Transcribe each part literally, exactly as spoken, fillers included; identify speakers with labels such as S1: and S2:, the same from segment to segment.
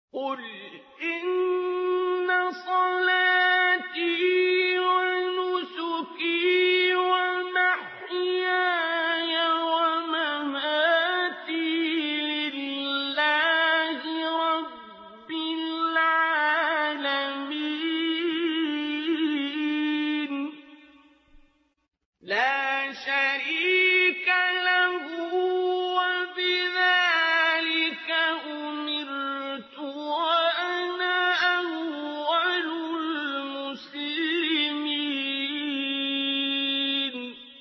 S1: قل إن صلاتي ونسكي ومحياي ومماتي لله رب العالمين لا شريك له وبذلك أمرت وأنا أول المسلمين.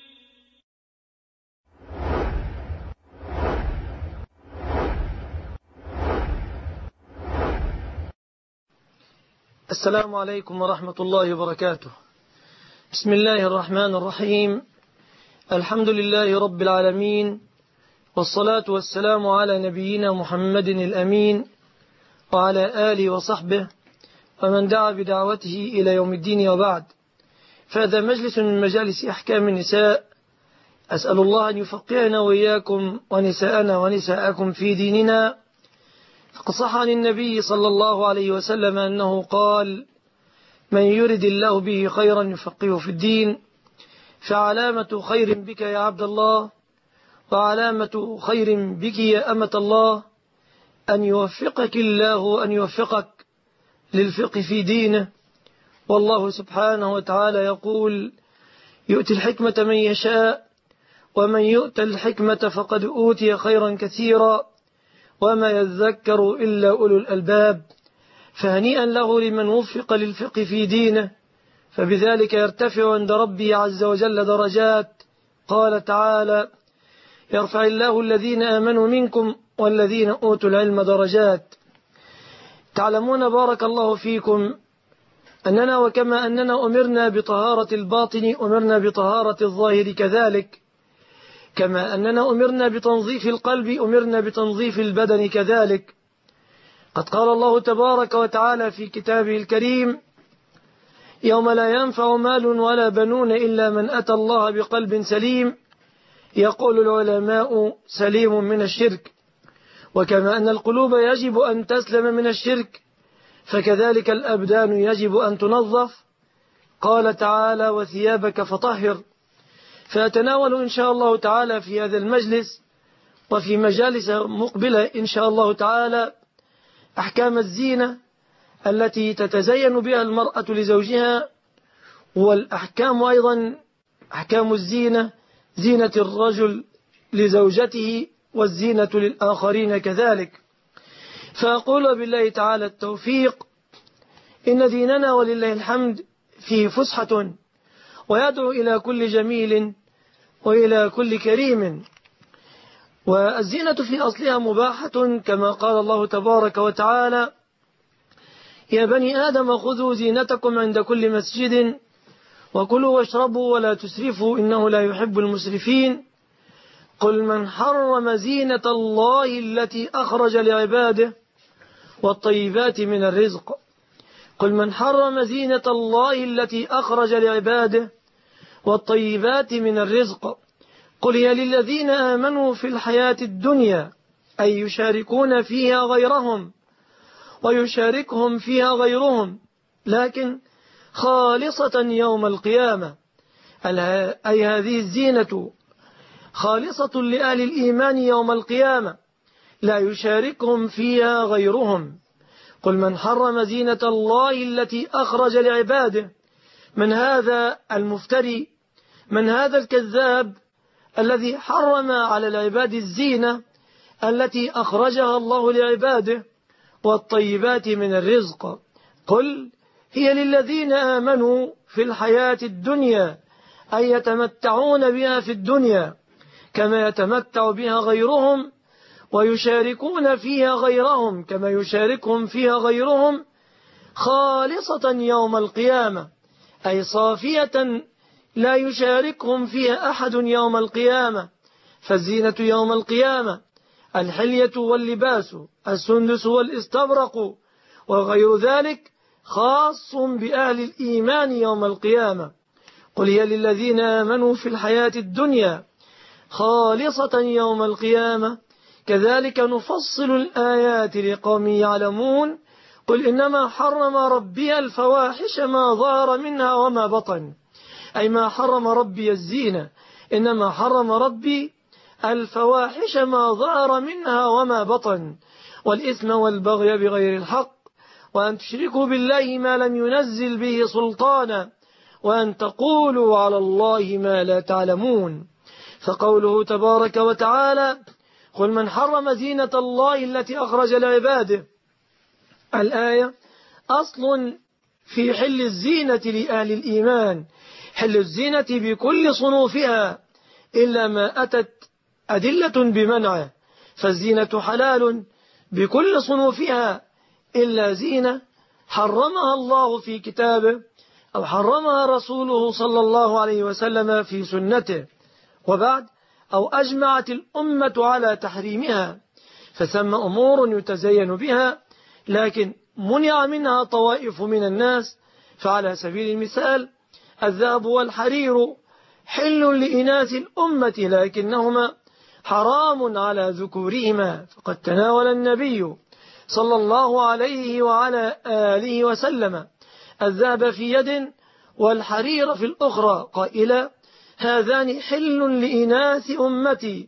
S2: السلام عليكم ورحمة الله وبركاته. بسم الله الرحمن الرحيم. الحمد لله رب العالمين، والصلاة والسلام على نبينا محمد الأمين وعلى آله وصحبه ومن دعا بدعوته إلى يوم الدين، وبعد. فهذا مجلس من مجالس أحكام النساء. أسأل الله أن يفقهنا وإياكم ونساءنا ونساءكم في ديننا. فقد صح عن النبي صلى الله عليه وسلم أنه قال: من يرد الله به خيرا يفقهه في الدين. فعلامة خير بك يا عبد الله، وعلامة خير بك يا أمة الله، أن يوفقك الله وأن يوفقك للفقه في دينه. والله سبحانه وتعالى يقول: يؤتي الحكمة من يشاء، ومن يؤت الحكمة فقد أوتي خيرا كثيرا، وما يذكر إلا أولو الألباب. فهنيئا له لمن وفق للفقه في دينه، فبذلك يرتفع عند ربي عز وجل درجات. قال تعالى: يرفع الله الذين آمنوا منكم والذين أوتوا العلم درجات. تعلمون بارك الله فيكم أننا وكما أننا أمرنا بطهارة الباطن أمرنا بطهارة الظاهر كذلك، كما أننا أمرنا بتنظيف القلب أمرنا بتنظيف البدن كذلك. قد قال الله تبارك وتعالى في كتابه الكريم: يوم لا ينفع مال ولا بنون إلا من أتى الله بقلب سليم. يقول العلماء: سليم من الشرك. وكما أن القلوب يجب أن تسلم من الشرك، فكذلك الأبدان يجب أن تنظف. قال تعالى: وثيابك فطهر. فأتناول إن شاء الله تعالى في هذا المجلس وفي مجالس مقبلة إن شاء الله تعالى أحكام الزينة التي تتزين بها المرأة لزوجها، والأحكام أيضا أحكام الزينة، زينة الرجل لزوجته والزينة للآخرين كذلك. فأقول بالله تعالى التوفيق: إن ديننا ولله الحمد فيه فسحة، ويدعو إلى كل جميل وإلى كل كريم. والزينة في أصلها مباحة، كما قال الله تبارك وتعالى: يا بني آدم خذوا زينتكم عند كل مسجد وكلوا واشربوا ولا تسرفوا إنه لا يحب المسرفين. قل من حرم زينة الله التي أخرج لعباده والطيبات من الرزق. قل من حرم زينة الله التي أخرج لعباده والطيبات من الرزق. قل هي للذين آمنوا في الحياة الدنيا، أي يشاركون فيها غيرهم ويشاركهم فيها غيرهم، لكن خالصة يوم القيامة. أي هذه الزينة خالصة لأهل الإيمان يوم القيامة، لا يشاركهم فيها غيرهم. قل من حرم زينة الله التي أخرج لعباده. من هذا المفتري؟ من هذا الكذاب الذي حرم على العباد الزينة التي أخرجها الله لعباده والطيبات من الرزق؟ قل هي للذين آمنوا في الحياة الدنيا، أي يتمتعون بها في الدنيا كما يتمتع بها غيرهم، ويشاركون فيها غيرهم كما يشاركهم فيها غيرهم، خالصة يوم القيامة، أي صافية لا يشاركهم فيها أحد يوم القيامة. فالزينة يوم القيامة الحلية واللباس، السندس والاستبرق وغير ذلك، خاص بأهل الإيمان يوم القيامة. قل هي للذين آمنوا في الحياة الدنيا خالصة يوم القيامة كذلك نفصل الآيات لقوم يعلمون قل إنما حرم ربي الفواحش ما ظهر منها وما بطن، أي ما حرم ربي الزينة، إنما حرم ربي الفواحش ما ظهر منها وما بطن، والإثم والبغي بغير الحق، وأن تشركوا بالله ما لم ينزل به سلطانا، وأن تقولوا على الله ما لا تعلمون. فقوله تبارك وتعالى قل من حرم زينة الله التي أخرج لعباده، الآية أصل في حل الزينة لأهل الإيمان، حل الزينة بكل صنوفها إلا ما أتت أدلة بمنعه، فالزينة حلال بكل صنوفها إلا زينة حرمها الله في كتابه أو حرمها رسوله صلى الله عليه وسلم في سنته، وبعد أو أجمعت الأمة على تحريمها، فثم أمور يتزين بها لكن منع منها طوائف من الناس. فعلى سبيل المثال الذهب والحرير حل لإناث الأمة لكنهما حرام على ذكورهما، فقد تناول النبي صلى الله عليه وعلى آله وسلم الذهب في يد والحرير في الأخرى قائلا هذان حل لإناث أمتي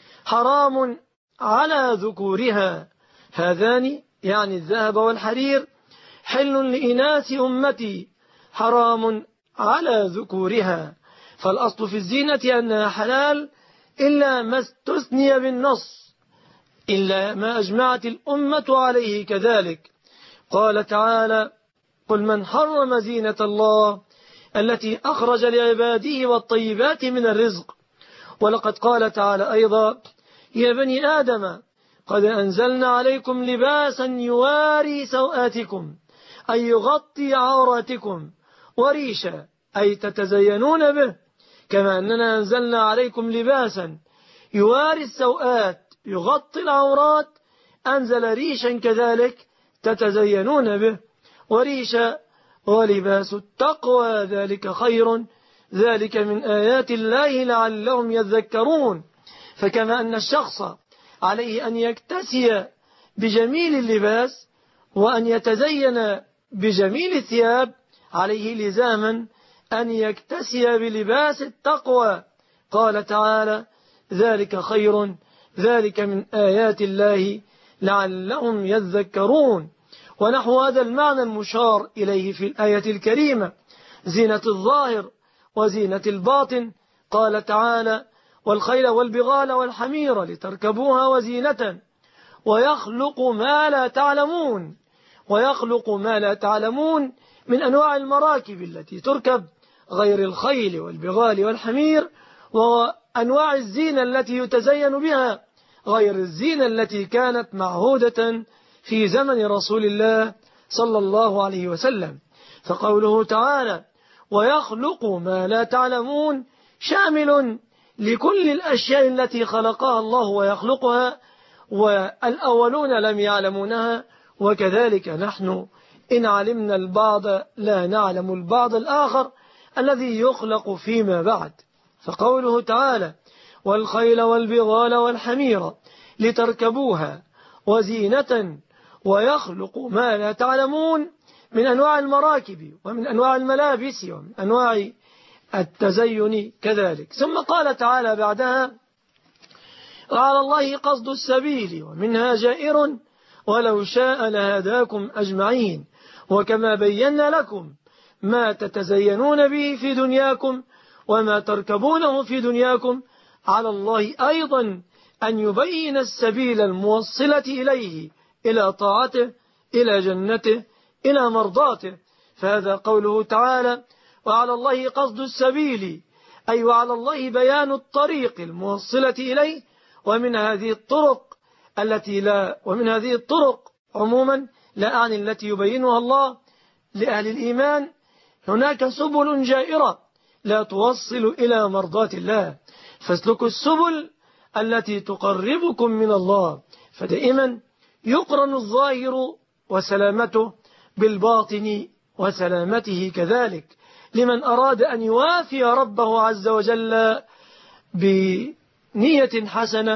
S2: حرام على ذكورها، هذان يعني الذهب والحرير حل لإناث أمتي حرام على ذكورها. فالأصل في الزينة أنها حلال إلا ما استثني بالنص، إلا ما أجمعت الأمة عليه كذلك. قال تعالى قل من حرم زينة الله التي أخرج لعباده والطيبات من الرزق. ولقد قال تعالى أيضا يا بني آدم قد أنزلنا عليكم لباسا يواري سوآتكم أي يغطي عوراتكم، وريشا أي تتزينون به، كما أننا أنزلنا عليكم لباسا يواري السوآت يغطي العورات، أنزل ريشا كذلك تتزينون به، وريشا ولباس التقوى ذلك خير، ذلك من آيات الله لعلهم يذكرون. فكما أن الشخص عليه أن يكتسي بجميل اللباس وأن يتزين بجميل الثياب، عليه لزاما أن يكتسي بلباس التقوى. قال تعالى ذلك خير، ذلك من آيات الله لعلهم يذكرون. ونحو هذا المعنى المشار إليه في الآية الكريمة زينة الظاهر وزينة الباطن. قال تعالى والخيل والبغال والحمير لتركبوها وزينة ويخلق ما لا تعلمون، ويخلق ما لا تعلمون من أنواع المراكب التي تركب غير الخيل والبغال والحمير، وأنواع الزينة التي يتزين بها غير الزينة التي كانت معهودة في زمن رسول الله صلى الله عليه وسلم. فقوله تعالى ويخلق ما لا تعلمون شامل لكل الأشياء التي خلقها الله ويخلقها، والأولون لم يعلمونها، وكذلك نحن إن علمنا البعض لا نعلم البعض الآخر الذي يخلق فيما بعد. فقوله تعالى والخيل والبغال والحمير لتركبوها وزينة ويخلق ما لا تعلمون من أنواع المراكب ومن أنواع الملابس ومن أنواع التزين كذلك. ثم قال تعالى بعدها وعلى الله قصد السبيل ومنها جائر ولو شاء لهداكم أجمعين، وكما بينا لكم ما تتزينون به في دنياكم وما تركبونه في دنياكم، على الله أيضا أن يبين السبيل الموصلة إليه، إلى طاعته، إلى جنته، إلى مرضاته. فهذا قوله تعالى وعلى الله قصد السبيل، أي وعلى الله بيان الطريق الموصلة إليه، ومن هذه الطرق التي لا ومن هذه الطرق عموما لا أعني التي يبينها الله لأهل الإيمان، هناك سبل جائرة لا توصل إلى مرضات الله، فاسلكوا السبل التي تقربكم من الله. فدائما يقرن الظاهر وسلامته بالباطن وسلامته كذلك، لمن أراد أن يوافي ربه عز وجل بنية حسنة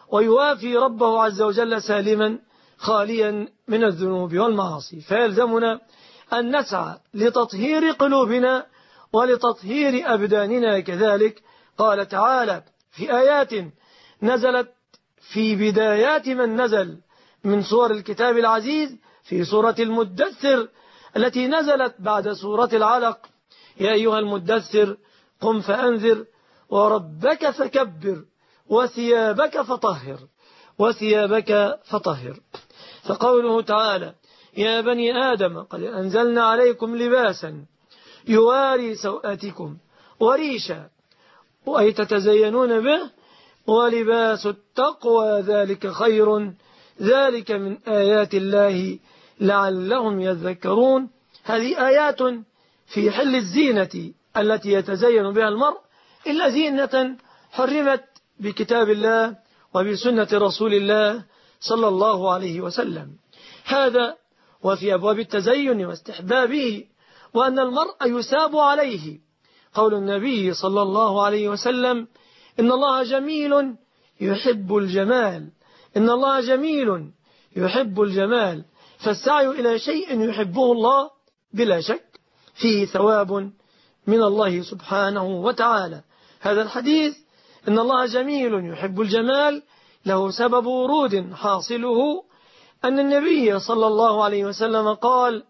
S2: ويوافي ربه عز وجل سالما خاليا من الذنوب والمعاصي. فيلزمنا أن نسعى لتطهير قلوبنا ولتطهير أبداننا كذلك. قال تعالى في آيات نزلت في بدايات من نزل من سور الكتاب العزيز في سورة المدثر التي نزلت بعد سورة العلق: يا أيها المدثر قم فأنذر وربك فكبر وثيابك فطهر وثيابك فطهر. فقوله تعالى: يا بني آدم قد أنزلنا عليكم لباسا يواري سوءاتكم وريشا، أي تتزينون به، ولباس التقوى ذلك خير، ذلك من آيات الله لعلهم يذكرون. هذه آيات في حل الزينة التي يتزين بها المرء، إلا زينة حرمت بكتاب الله وبسنة رسول الله صلى الله عليه وسلم. هذا وفي أبواب التزين واستحبابه، وأن المرء يساب عليه. قول النبي صلى الله عليه وسلم: إن الله جميل يحب الجمال، إن الله جميل يحب الجمال. فالسعي إلى شيء يحبه الله بلا شك فيه ثواب من الله سبحانه وتعالى. هذا الحديث إن الله جميل يحب الجمال له سبب ورود، حاصله أن النبي صلى الله عليه وسلم قال: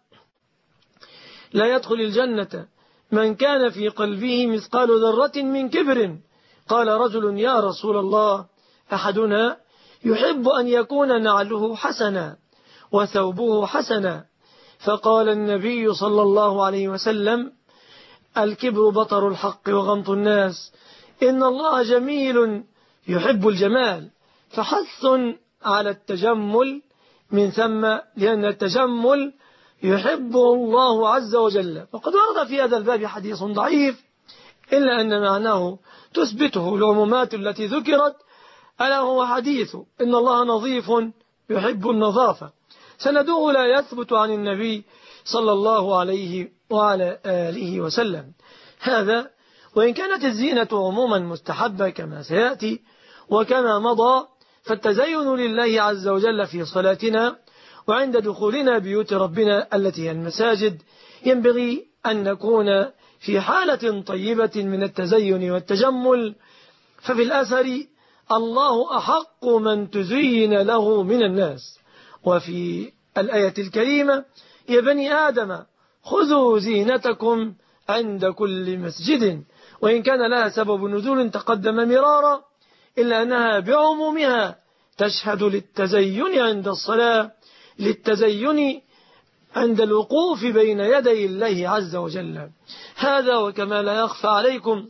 S2: لا يدخل الجنة من كان في قلبه مثقال ذرة من كبر. قال رجل: يا رسول الله، أحدنا يحب أن يكون نعله حسنا وثوبه حسنا. فقال النبي صلى الله عليه وسلم: الكبر بطر الحق وغمط الناس، إن الله جميل يحب الجمال. فحث على التجمل من ثم، لأن التجمل يحبه الله عز وجل. وقد ورد في هذا الباب حديث ضعيف، إلا أن معناه تثبته العمومات التي ذكرت، ألا هو حديث إن الله نظيف يحب النظافة. سنده لا يثبت عن النبي صلى الله عليه وعلى آله وسلم. هذا وإن كانت الزينة عموما مستحبة كما سيأتي وكما مضى، فالتزين لله عز وجل في صلاتنا وعند دخولنا بيوت ربنا التي هي المساجد ينبغي أن نكون في حالة طيبة من التزين والتجمل. ففي الأثر: الله أحق من تزين له من الناس. وفي الآية الكريمة: يا بني آدم خذوا زينتكم عند كل مسجد. وإن كان لها سبب نزول تقدم مرارا، إلا أنها بعمومها تشهد للتزين عند الصلاة، للتزين عند الوقوف بين يدي الله عز وجل. هذا وكما لا يخفى عليكم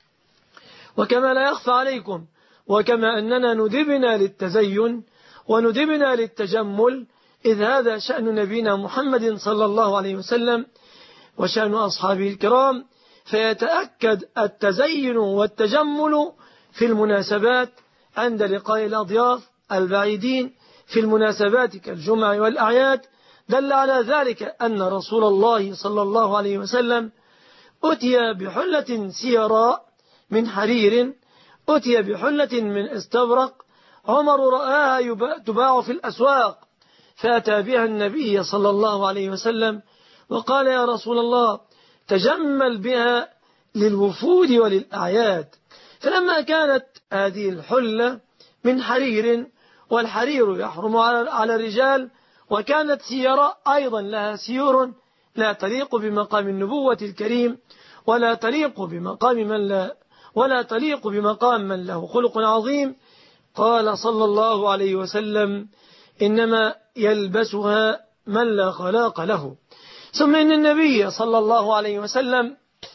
S2: وكما لا يخفى عليكم وكما أننا ندبنا للتزين وندبنا للتجمل، إذ هذا شأن نبينا محمد صلى الله عليه وسلم وشأن أصحابه الكرام. فيتأكد التزين والتجمل في المناسبات عند لقاء الأضياف البعيدين، في المناسبات كالجمع والأعياد. دل على ذلك أن رسول الله صلى الله عليه وسلم أتي بحلة سيراء من حرير، أتي بحلة من استبرق. عمر رآها تباع في الأسواق، فأتى بها النبي صلى الله عليه وسلم وقال: يا رسول الله، تجمل بها للوفود وللأعياد. فلما كانت هذه الحلة من حرير، والحرير يحرم على الرجال، وكانت سيراء أيضا لها سيور لا تليق بمقام النبوة الكريم، ولا تليق بمقام من لا ولا تليق بمقام من له خلق عظيم، قال صلى الله عليه وسلم: إنما يلبسها من لا خلاق له. ثم إن النبي صلى الله عليه وسلم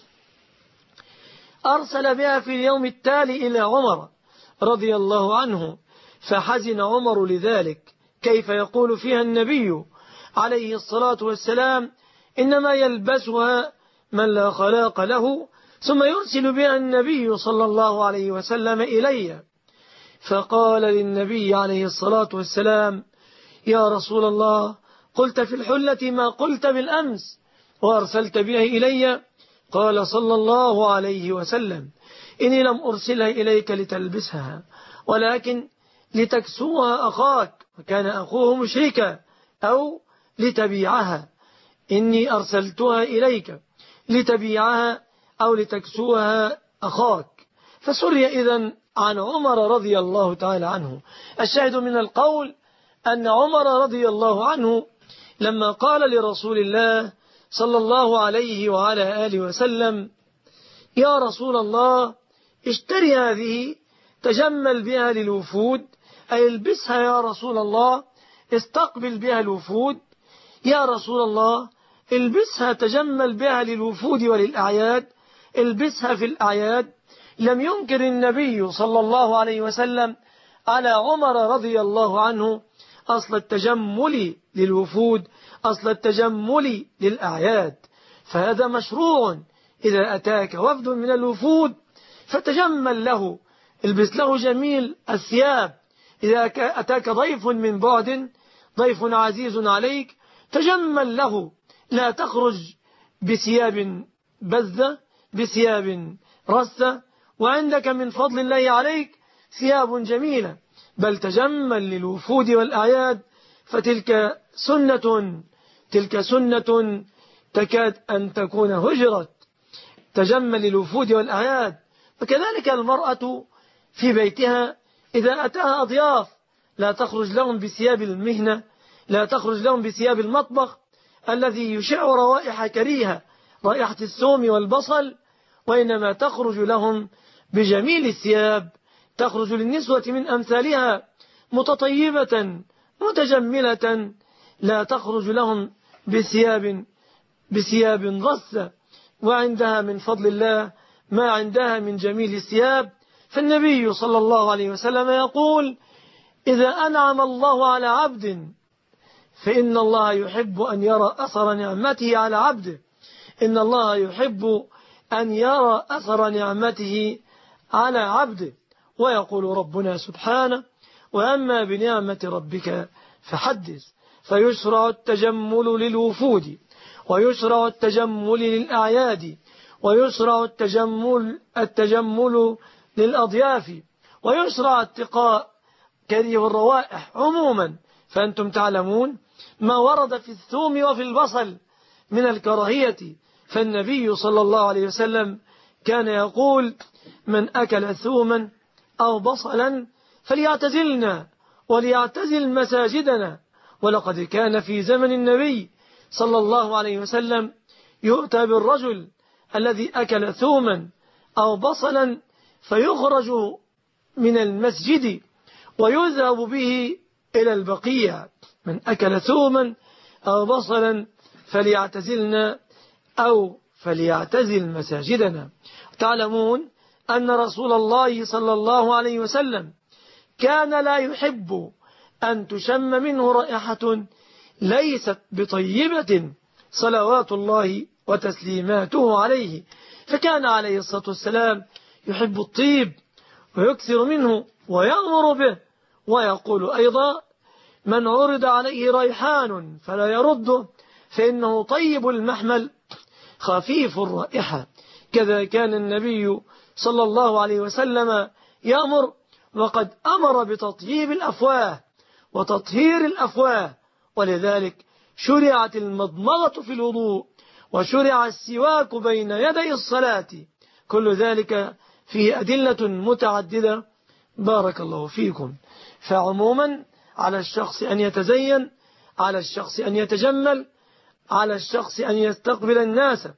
S2: أرسل بها في اليوم التالي إلى عمر رضي الله عنه، فحزن عمر لذلك. كيف يقول فيها النبي عليه الصلاة والسلام: إنما يلبسها من لا خلاق له، ثم يرسل بها النبي صلى الله عليه وسلم إلي. فقال للنبي عليه الصلاة والسلام: يا رسول الله، قلت في الحلة ما قلت بالأمس وأرسلت بها إلي. قال صلى الله عليه وسلم: إني لم أرسلها إليك لتلبسها، ولكن لتكسوها أخاك وكان أخوه مشركا، أو لتبيعها، إني أرسلتها إليك لتبيعها أو لتكسوها أخاك. فسري إذن عن عمر رضي الله تعالى عنه. الشاهد من القول أن عمر رضي الله عنه لما قال لرسول الله صلى الله عليه وعلى آله وسلم: يا رسول الله اشتري هذه تجمل بها للوفود، أي البسها يا رسول الله استقبل بها الوفود، يا رسول الله البسها تجمل بها للوفود وللأعياد، البسها في الأعياد. لم ينكر النبي صلى الله عليه وسلم على عمر رضي الله عنه أصل التجمل للوفود، أصل التجمل للأعياد، فهذا مشروع. إذا أتاك وفد من الوفود فتجمل له، البس له جميل الثياب. إذا أتاك ضيف من بعد، ضيف عزيز عليك، تجمل له، لا تخرج بثياب بذة، بثياب رثة، وعندك من فضل الله عليك ثياب جميلة، بل تجمل للوفود والأعياد، فتلك سنة، تلك سنة تكاد أن تكون هجرة، تجمل للوفود والأعياد. وكذلك المرأة في بيتها إذا أتاها أضياف لا تخرج لهم بثياب المهنة، لا تخرج لهم بثياب المطبخ الذي يشع روائح كريهة، رائحة الثوم والبصل، وإنما تخرج لهم بجميل الثياب، تخرج للنسوة من أمثالها متطيبة متجملة، لا تخرج لهم بثياب بثياب رثة، وعندها من فضل الله ما عندها من جميل الثياب. فالنبي صلى الله عليه وسلم يقول: إذا أنعم الله على عبد فإن الله يحب أن يرى أثر نعمته على عبده، إن الله يحب أن يرى أثر نعمته على عبده. ويقول ربنا سبحانه: وأما بنعمة ربك فحدث. فيشرع التجمل للوفود، ويشرع التجمل للأعياد، ويشرع التجمل التجمل للأضياف، ويشرع اتقاء كريه الروائح عموما. فأنتم تعلمون ما ورد في الثوم وفي البصل من الكراهية، فالنبي صلى الله عليه وسلم كان يقول: من أكل ثوما أو بصلا فليعتزلنا وليعتزل مساجدنا. ولقد كان في زمن النبي صلى الله عليه وسلم يؤتى بالرجل الذي أكل ثوما أو بصلا فيخرج من المسجد ويذهب به إلى البقيع. من أكل ثوما أو بصلا فليعتزلنا أو فليعتزل مساجدنا. تعلمون أن رسول الله صلى الله عليه وسلم كان لا يحب أن تشم منه رائحة ليست بطيبة صلوات الله وتسليماته عليه، فكان عليه الصلاة والسلام يحب الطيب ويكثر منه ويأمر به، ويقول أيضا: من عرض عليه ريحان فلا يرده فإنه طيب المحمل خفيف الرائحة. كذا كان النبي صلى الله عليه وسلم يأمر، وقد أمر بتطييب الأفواه وتطهير الأفواه، ولذلك شرعت المضمضة في الوضوء، وشرع السواك بين يدي الصلاة. كل ذلك فيه أدلة متعددة. بارك الله فيكم. فعموما على الشخص أن يتزين، على الشخص أن يتجمل، على الشخص أن يستقبل الناس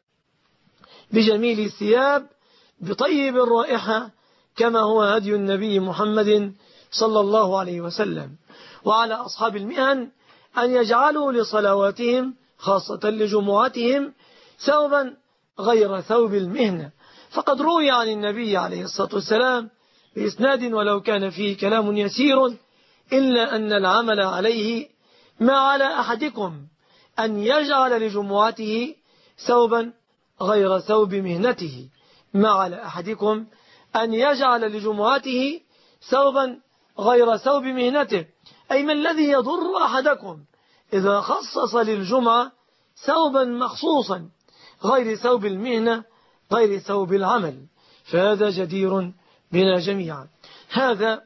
S2: بجميل الثياب بطيب الرائحة، كما هو هدي النبي محمد صلى الله عليه وسلم. وعلى أصحاب المهن أن يجعلوا لصلواتهم خاصة لجمعتهم ثوبا غير ثوب المهنة، فقد روي عن النبي عليه الصلاة والسلام بإسناد ولو كان فيه كلام يسير إلا أن العمل عليه: ما على أحدكم أن يجعل لجمعته ثوبا غير ثوب مهنته، ما على أحدكم أن يجعل لجمعته ثوبا غير ثوب مهنته، أي ما الذي يضر أحدكم إذا خصص للجمعة ثوبا مخصوصا غير ثوب المهنة غير ثوب العمل، فهذا جدير بنا جميعا. هذا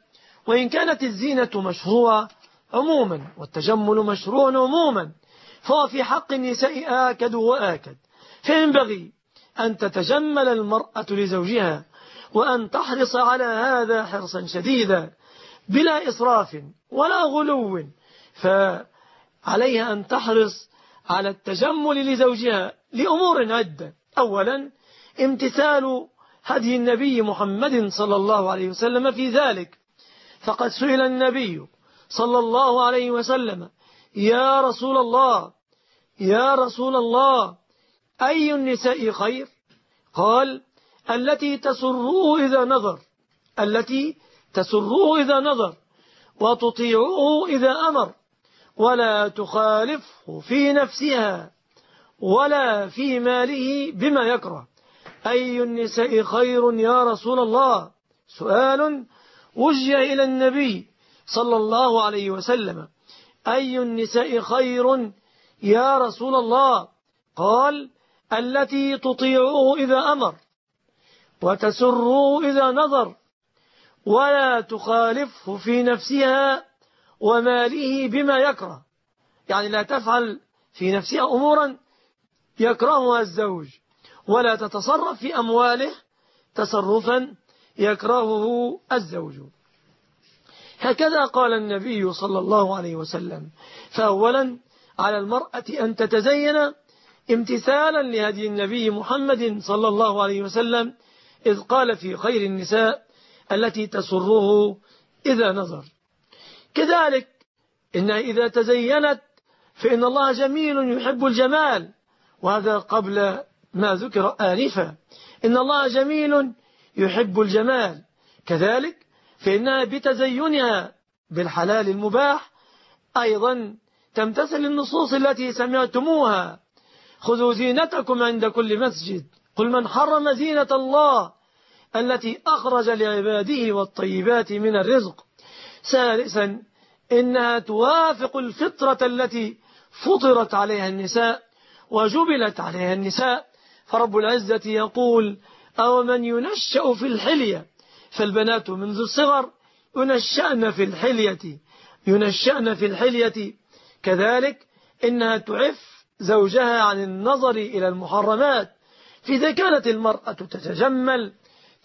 S2: وإن كانت الزينة مشروعة عموما والتجمل مشروع عموما، فهو في حق النساء آكد وآكد. فينبغي أن تتجمل المرأة لزوجها، وأن تحرص على هذا حرصا شديدا بلا إسراف ولا غلو. فعليها أن تحرص على التجمل لزوجها لأمور عدة. أولا، امتثال هدي النبي محمد صلى الله عليه وسلم في ذلك، فقد سئل النبي صلى الله عليه وسلم: يا رسول الله يا رسول الله أي النساء خير؟ قال: التي تسره إذا نظر التي تسره إذا نظر وتطيعه إذا أمر، ولا تخالفه في نفسها ولا في ماله بما يكره. أي النساء خير يا رسول الله؟ سؤال وجه إلى النبي صلى الله عليه وسلم: أي النساء خير يا رسول الله؟ قال: التي تطيعه إذا أمر وتسره إذا نظر ولا تخالفه في نفسها وماله بما يكره. يعني لا تفعل في نفسها أمورا يكرهها الزوج، ولا تتصرف في أمواله تصرفا يكرهه الزوج. هكذا قال النبي صلى الله عليه وسلم. فأولا على المرأة أن تتزين امتثالا لهدي النبي محمد صلى الله عليه وسلم، إذ قال في خير النساء: التي تسره إذا نظر. كذلك إنها إذا تزينت فإن الله جميل يحب الجمال، وهذا قبل ما ذكر آنفا. إن الله جميل يحب الجمال. كذلك فإنها بتزينها بالحلال المباح أيضا تمتثل النصوص التي سمعتموها: خذوا زينتكم عند كل مسجد، قل من حرم زينة الله التي أخرج لعباده والطيبات من الرزق. ثالثا إنها توافق الفطرة التي فطرت عليها النساء وجبلت عليها النساء. فرب العزة يقول: أو من ينشأ في الحلية، فالبنات منذ الصغر ينشأن في الحلية ينشأن في الحلية. كذلك إنها تعف زوجها عن النظر إلى المحرمات. فإذا كانت المرأة تتجمل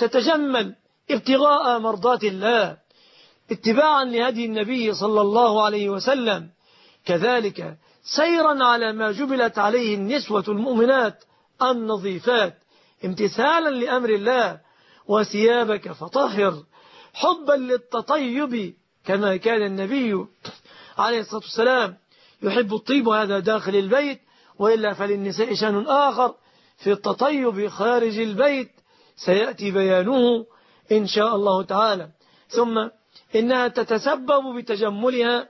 S2: تتجمل ابتغاء مرضات الله، اتباعا لهدي النبي صلى الله عليه وسلم، كذلك سيرا على ما جبلت عليه النسوة المؤمنات النظيفات، امتثالا لأمر الله: وثيابك فطهر، حبا للتطيب، كما كان النبي عليه الصلاة والسلام يحب الطيب، وهذا داخل البيت، وإلا فللنساء شأن آخر في التطيب خارج البيت سيأتي بيانه إن شاء الله تعالى. ثم إنها تتسبب بتجملها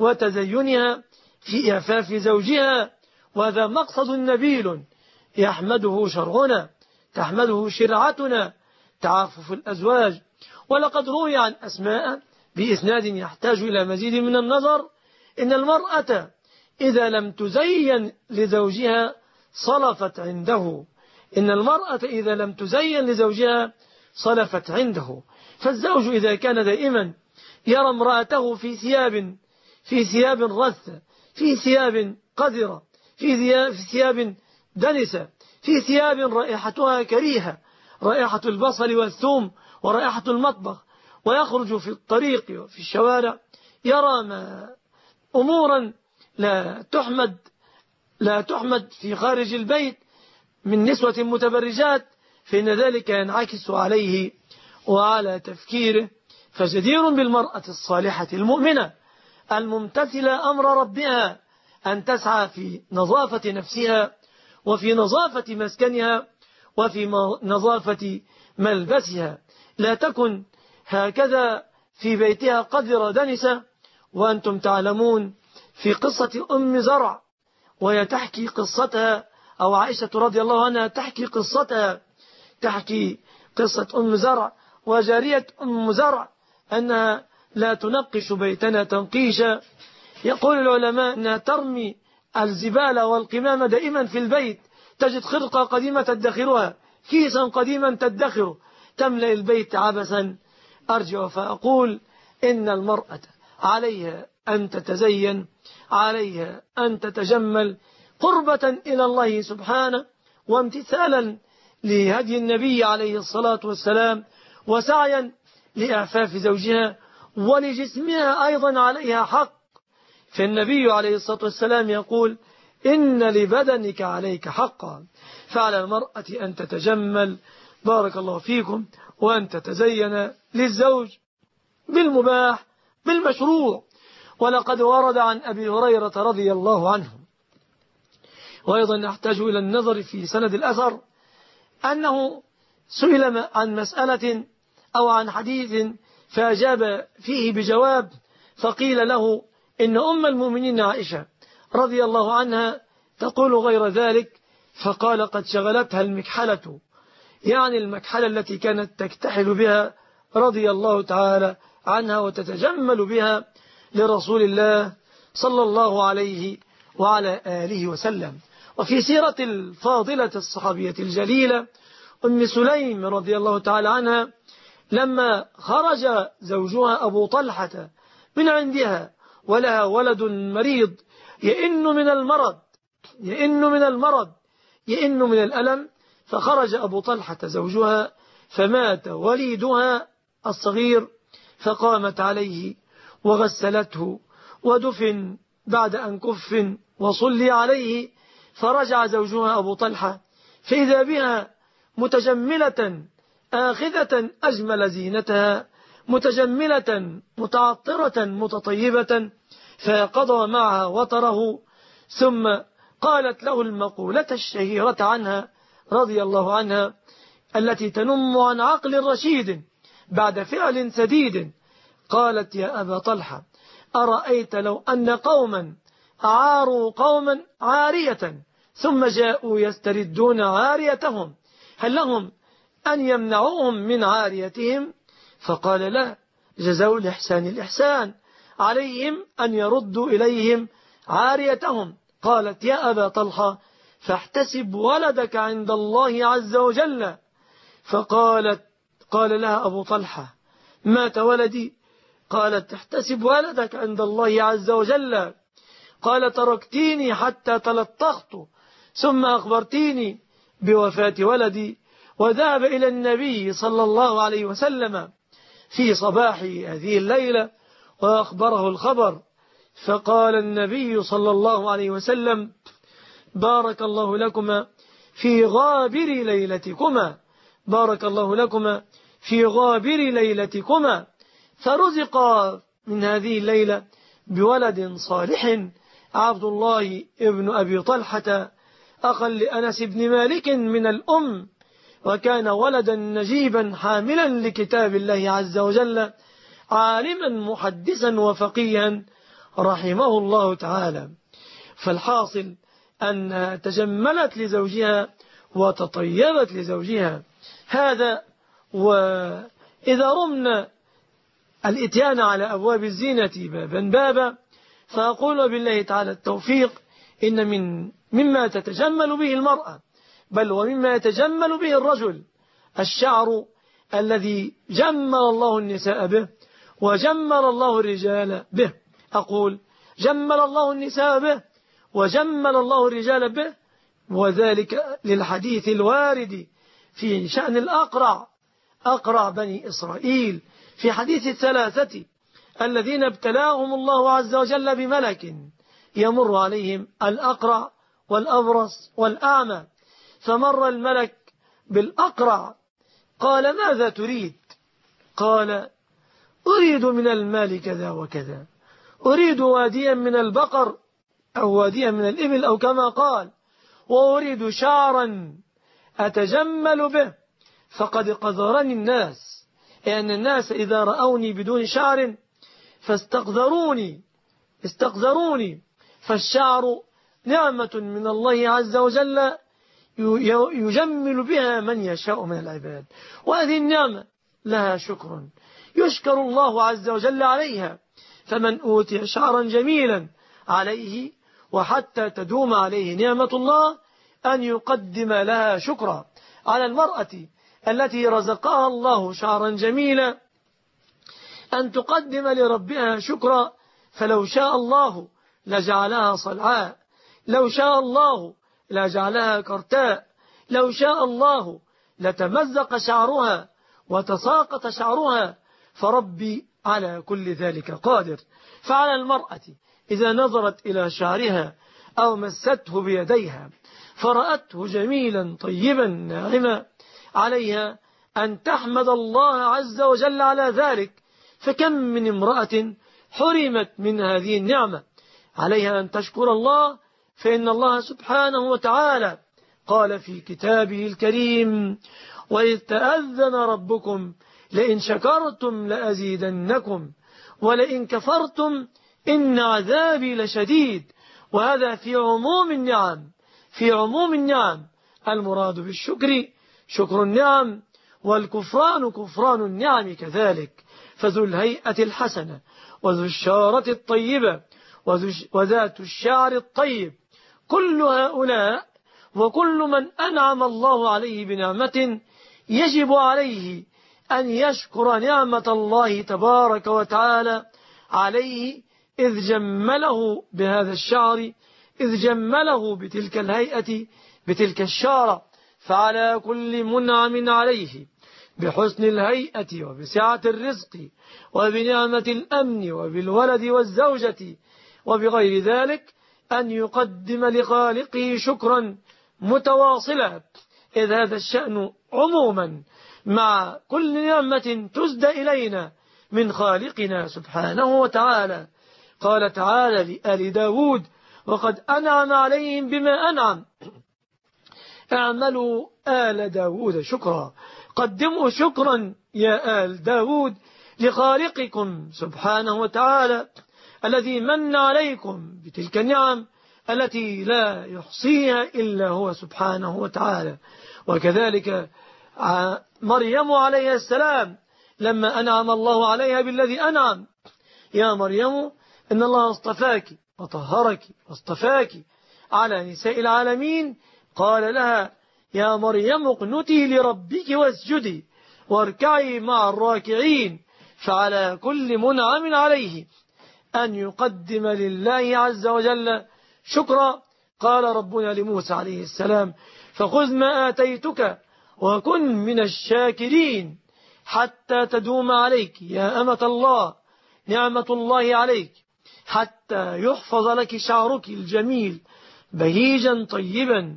S2: وتزينها في إعفاف زوجها، وهذا مقصد نبيل يحمده شرعنا تحمده شرعتنا، تعافف الأزواج. ولقد روي عن أسماء بإسناد يحتاج إلى مزيد من النظر: إن المرأة إذا لم تزين لزوجها صلفت عنده إن المرأة إذا لم تزين لزوجها صلفت عنده. فالزوج إذا كان دائما يرى امرأته في ثياب في ثياب رثة، في ثياب قذرة، في ثياب دنسة، في ثياب رائحتها كريهة، رائحة البصل والثوم ورائحة المطبخ، ويخرج في الطريق وفي الشوارع يرى ما أمورا لا تحمد لا تحمد في خارج البيت من نسوة متبرجات، فإن ذلك ينعكس عليه وعلى تفكيره. فجدير بالمرأة الصالحة المؤمنة الممتثلة أمر ربها أن تسعى في نظافة نفسها، وفي نظافة مسكنها، وفي نظافة ملبسها. لا تكن هكذا في بيتها قذرة دنسة. وأنتم تعلمون في قصة أم زرع، وهي تحكي قصتها، أو عائشة رضي الله عنها تحكي قصتها تحكي قصة أم زرع وجارية أم زرع أنها لا تنقش بيتنا تنقيشا. يقول العلماء أنها ترمي الزبالة والقمامة دائما في البيت، تجد خرقة قديمة تدخرها، كيسا قديما تدخره، تملأ البيت عبثا. أرجع فأقول إن المرأة عليها أن تتزين، عليها أن تتجمل قربة إلى الله سبحانه وامتثالا لهدي النبي عليه الصلاة والسلام، وسعيا لإعفاف زوجها، ولجسمها أيضا عليها حق. فالنبي عليه الصلاة والسلام يقول: إن لبدنك عليك حقا. فعلى المرأة أن تتجمل بارك الله فيكم، وأن تتزين للزوج بالمباح بالمشروع. ولقد ورد عن أبي هريرة رضي الله عنه، وأيضا نحتاج إلى النظر في سند الأثر، أنه سئل عن مسألة أو عن حديث فأجاب فيه بجواب، فقيل له إن أم المؤمنين عائشة رضي الله عنها تقول غير ذلك، فقال: قد شغلتها المكحلة، يعني المكحلة التي كانت تكتحل بها رضي الله تعالى عنها وتتجمل بها لرسول الله صلى الله عليه وعلى آله وسلم. وفي سيرة الفاضلة الصحابية الجليلة أم سليم رضي الله تعالى عنها، لما خرج زوجها أبو طلحة من عندها ولها ولد مريض يئن من المرض يئن من المرض يئن من الألم، فخرج أبو طلحة زوجها فمات وليدها الصغير، فقامت عليه وغسلته ودفن بعد أن كفن وصلي عليه. فرجع زوجها أبو طلحة فإذا بها متجملة آخذة أجمل زينتها، متجملة متعطرة متطيبة، فقضى معها وطره، ثم قالت له المقولة الشهيرة عنها رضي الله عنها التي تنم عن عقل رشيد بعد فعل سديد. قالت: يا أبا طلحة، أرأيت لو أن قوما أعاروا قوما عارية ثم جاءوا يستردون عاريتهم، هل لهم أن يمنعوهم من عاريتهم؟ فقال: لا، جزاء الإحسان الإحسان، عليهم أن يردوا إليهم عاريتهم. قالت: يا أبا طلحة، فاحتسب ولدك عند الله عز وجل. فقالت قال لها أبو طلحة: مات ولدي؟ قالت: احتسب ولدك عند الله عز وجل. قال: تركتيني حتى تلطخت ثم أخبرتيني بوفاة ولدي. وذهب إلى النبي صلى الله عليه وسلم في صباح هذه الليلة وأخبره الخبر، فقال النبي صلى الله عليه وسلم: بارك الله لكما في غابر ليلتكما، بارك الله لكما في غابر ليلتكما. فرزقا من هذه الليلة بولد صالح، عبد الله ابن أبي طلحة، أخا لأنس بن مالك من الأم، وكان ولدا نجيبا حاملا لكتاب الله عز وجل، عالما محدثا وفقيها رحمه الله تعالى. فالحاصل أنها تجملت لزوجها وتطيبت لزوجها. هذا. وإذا رمنا الإتيان على أبواب الزينة بابا بابا، فأقول بالله تعالى التوفيق، إن من مما تتجمل به المرأة بل ومما يتجمل به الرجل الشعر الذي جمل الله النساء به وجمل الله الرجال به. أقول جمل الله النساء به وجمل الله الرجال به، وذلك للحديث الوارد في شأن الأقرع أقرع بني إسرائيل، في حديث الثلاثة الذين ابتلاهم الله عز وجل بملك يمر عليهم الأقرع والأبرص والأعمى. فمر الملك بالأقرع قال: ماذا تريد؟ قال: أريد من المال كذا وكذا، أريد واديا من البقر أو واديا من الإبل أو كما قال، وأريد شعرا أتجمل به، فقد قذرني الناس، لأن يعني الناس إذا رأوني بدون شعر فاستقذروني استقذروني فالشعر نعمة من الله عز وجل يجمل بها من يشاء من العباد، وهذه النعمة لها شكر يشكر الله عز وجل عليها. فمن أوتي شعرا جميلا عليه، وحتى تدوم عليه نعمة الله، أن يقدم لها شكرا. على المرأة التي رزقها الله شعرا جميلا أن تقدم لربها شكرا، فلو شاء الله لجعلها صلعاء، لو شاء الله لجعلها كرتاء، لو شاء الله لتمزق شعرها وتساقط شعرها، فربي على كل ذلك قادر. فعلى المرأة إذا نظرت إلى شعرها أو مسته بيديها فرأته جميلا طيبا ناعما، عليها أن تحمد الله عز وجل على ذلك. فكم من امرأة حرمت من هذه النعمة، عليها أن تشكر الله، فإن الله سبحانه وتعالى قال في كتابه الكريم: وإذ تأذن ربكم لئن شكرتم لأزيدنكم ولئن كفرتم إن عذابي لشديد. وهذا في عموم النعم، في عموم النعم. المراد بالشكر شكر النعم، والكفران كفران النعم كذلك. فذو الهيئة الحسنة وذو الشارة الطيبة وذات الشعر الطيب، كل هؤلاء وكل من أنعم الله عليه بنعمة يجب عليه أن يشكر نعمة الله تبارك وتعالى عليه، إذ جمله بهذا الشعر، إذ جمله بتلك الهيئة، بتلك الشارة. فعلى كل منعم عليه بحسن الهيئة وبسعة الرزق وبنعمة الأمن وبالولد والزوجة وبغير ذلك أن يقدم لخالقه شكرا متواصلا، إذ هذا الشأن عموما مع كل نعمة تزدى إلينا من خالقنا سبحانه وتعالى. قال تعالى لآل داود: وقد أنعم عليهم بما أنعم، اعملوا آل داود شكرا. قدموا شكرا يا آل داود لخالقكم سبحانه وتعالى الذي من عليكم بتلك النعم التي لا يحصيها إلا هو سبحانه وتعالى. وكذلك مريم عليه السلام لما أنعم الله عليها بالذي أنعم: يا مريم إن الله اصطفاك وطهرك واصطفاك على نساء العالمين، قال لها: يا مريم اقنتي لربك واسجدي واركعي مع الراكعين. فعلى كل منعم عليه أن يقدم لله عز وجل شكرا. قال ربنا لموسى عليه السلام: فخذ ما آتيتك وكن من الشاكرين حتى تدوم عليك يا أمة الله نعمة الله عليك، حتى يحفظ لك شعرك الجميل بهيجا طيبا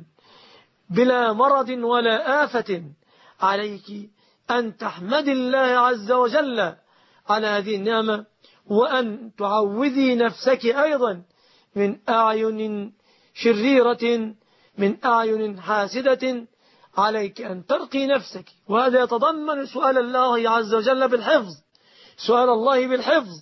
S2: بلا مرض ولا آفة. عليك أن تحمد الله عز وجل على هذه النعمة، وأن تعوذي نفسك أيضا من أعين شريرة، من أعين حاسدة. عليك أن ترقي نفسك، وهذا يتضمن سؤال الله عز وجل بالحفظ، سؤال الله بالحفظ،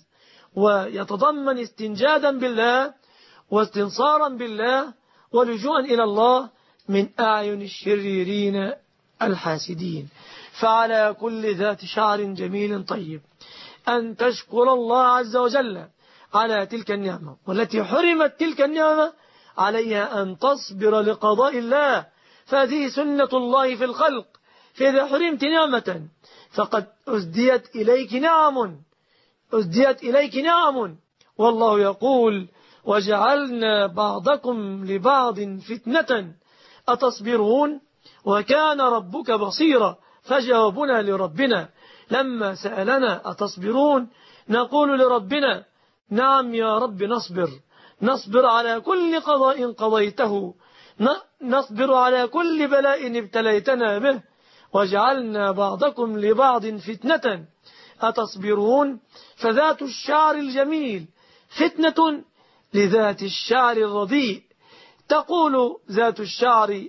S2: ويتضمن استنجادا بالله واستنصارا بالله ولجوءا إلى الله من أعين الشريرين الحاسدين. فعلى كل ذات شعر جميل طيب أن تشكر الله عز وجل على تلك النعمة، والتي حرمت تلك النعمة عليها أن تصبر لقضاء الله، فهذه سنة الله في الخلق. فإذا حرمت نعمة فقد أسديت إليك نعم، أسديت إليك نعم، والله يقول: وجعلنا بعضكم لبعض فتنة أتصبرون وكان ربك بصيرا. فجاوبنا لربنا لما سألنا أتصبرون نقول لربنا: نعم يا رب نصبر، نصبر على كل قضاء قضيته، نصبر على كل بلاء ابتليتنا به. وجعلنا بعضكم لبعض فتنة أتصبرون. فذات الشعر الجميل فتنة لذات الشعر الرديء. تقول ذات الشعر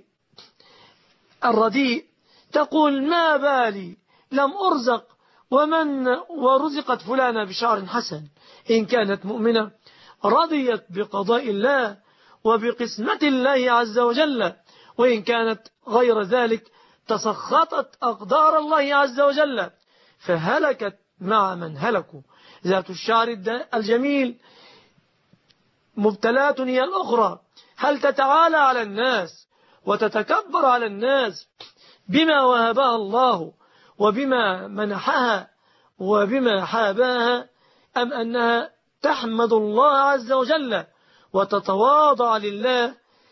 S2: الرديء: تقول ما بالي لم أرزق ومن ورزقت فلانة بشعر حسن. إن كانت مؤمنة رضيت بقضاء الله وبقسمة الله عز وجل، وإن كانت غير ذلك تسخطت أقدار الله عز وجل فهلكت مع من هلكوا. ذات الشعر الجميل مبتلات هي الأخرى، هل تتعالى على الناس وتتكبر على الناس بما وهبها الله وبما منحها وبما حاباها، أم أنها تحمد الله عز وجل وتتواضع لله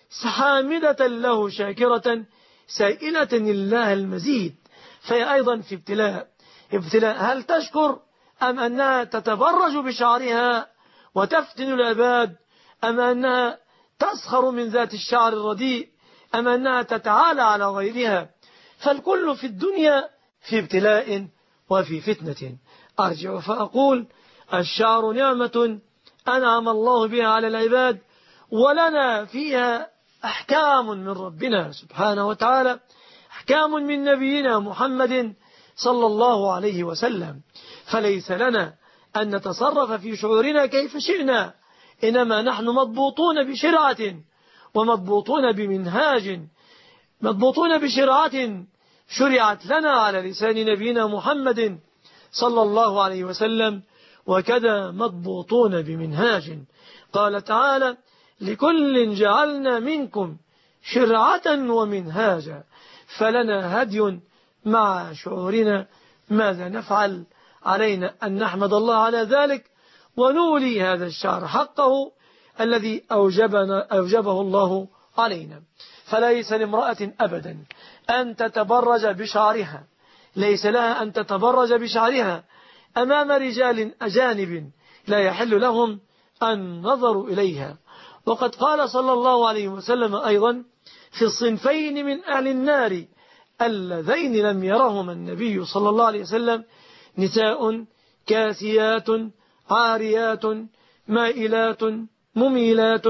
S2: حامدة له شاكرة سائلة الله المزيد؟ فهي أيضا في ابتلاء ابتلاء هل تشكر أم أنها تتبرج بشعرها وتفتن العباد، أم أنها تسخر من ذات الشعر الرديء، أم أنها تتعالى على غيرها؟ فالكل في الدنيا في ابتلاء وفي فتنة. أرجع فأقول الشعر نعمة أنعم الله بها على العباد، ولنا فيها أحكام من ربنا سبحانه وتعالى، أحكام من نبينا محمد صلى الله عليه وسلم. فليس لنا أن نتصرف في شعورنا كيف شئنا، إنما نحن مضبوطون بشرعة ومضبوطون بمنهاج، مضبوطون بشرعة شرعت لنا على لسان نبينا محمد صلى الله عليه وسلم، وكذا مضبوطون بمنهاج. قال تعالى لكل جعلنا منكم شرعة ومنهاجا، فلنا هدي مع شعورنا ماذا نفعل. علينا أن نحمد الله على ذلك ونولي هذا الشعر حقه الذي أوجبنا أوجبه الله علينا. فليس لامرأة أبدا أن تتبرج بشعرها، ليس لها أن تتبرج بشعرها أمام رجال أجانب لا يحل لهم أن نظروا إليها. وقد قال صلى الله عليه وسلم أيضا في الصنفين من أهل النار اللذين لم يرهما النبي صلى الله عليه وسلم: نساء كاسيات عاريات مائلات مميلات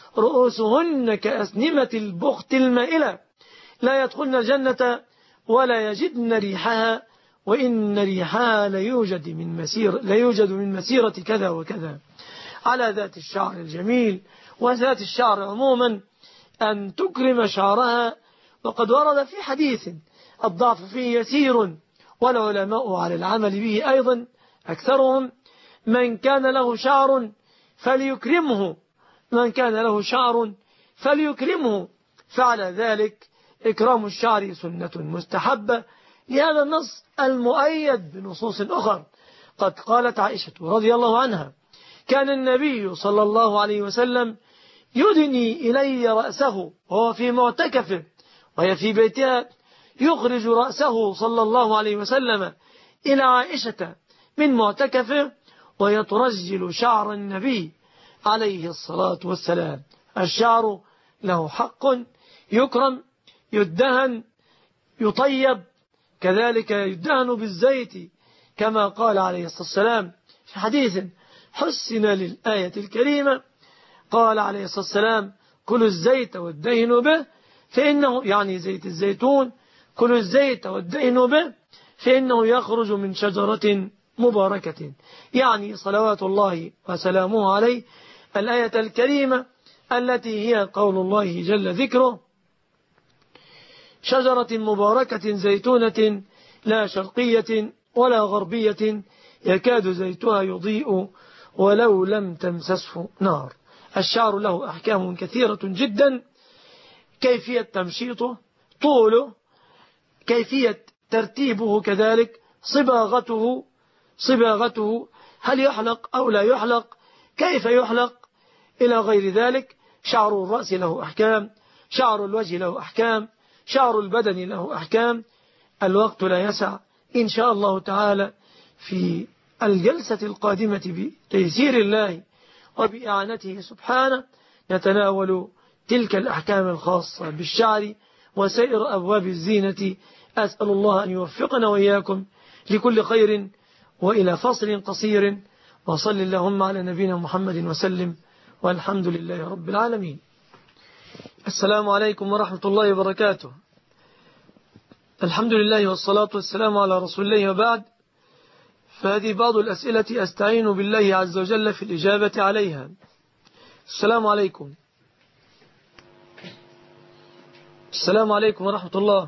S2: رؤوسهن كأسنمة البخت المائلة لا يدخلن الجنة ولا يجدن ريحها، وإن ريحها ليوجد من مسيرة, ليوجد من مسيرة كذا وكذا. على ذات الشعر الجميل وذات الشعر عموما أن تكرم شعرها. وقد ورد في حديث الضعف فيه يسير، والعلماء على العمل به أيضا أكثرهم: من كان له شعر فليكرمه، من كان له شعر فليكرمه. فعلى ذلك إكرام الشعر سنة مستحبة لهذا النص المؤيد بنصوص أخرى. قد قالت عائشة رضي الله عنها: كان النبي صلى الله عليه وسلم يدني إلي رأسه وهو في معتكفه، وهي في بيتها، يخرج رأسه صلى الله عليه وسلم إلى عائشة من معتكفه ويترجل شعر النبي عليه الصلاة والسلام. الشعر له حق، يكرم، يدهن، يطيب، كذلك يدهن بالزيت كما قال عليه الصلاة والسلام في حديث حسن للآية الكريمة. قال عليه الصلاة والسلام: كلوا الزيت وادهنوا به فإنه، يعني زيت الزيتون، كلوا الزيت وادهنوا به فإنه يخرج من شجرة مباركة، يعني صلوات الله وسلامه عليه. الآية الكريمة التي هي قول الله جل ذكره: شجرة مباركة زيتونة لا شرقية ولا غربية يكاد زيتها يضيء ولو لم تمسسه نار. الشعر له أحكام كثيرة جدا: كيفية تمشيطه، طوله، كيفية ترتيبه، كذلك صباغته صباغته هل يحلق أو لا يحلق، كيف يحلق، إلى غير ذلك. شعر الرأس له أحكام، شعر الوجه له أحكام، شعر البدن له أحكام. الوقت لا يسع، إن شاء الله تعالى في الجلسة القادمة بتيسير الله وبإعانته سبحانه نتناول تلك الأحكام الخاصة بالشعر وسائر أبواب الزينة. أسأل الله أن يوفقنا وإياكم لكل خير. وإلى فصل قصير، وصل اللهم على نبينا محمد وسلم، والحمد لله رب العالمين. السلام عليكم ورحمة الله وبركاته. الحمد لله والصلاة والسلام على رسول الله، وبعد، فهذه بعض الأسئلة أستعين بالله عز وجل في الإجابة عليها. السلام عليكم. السلام عليكم ورحمة الله.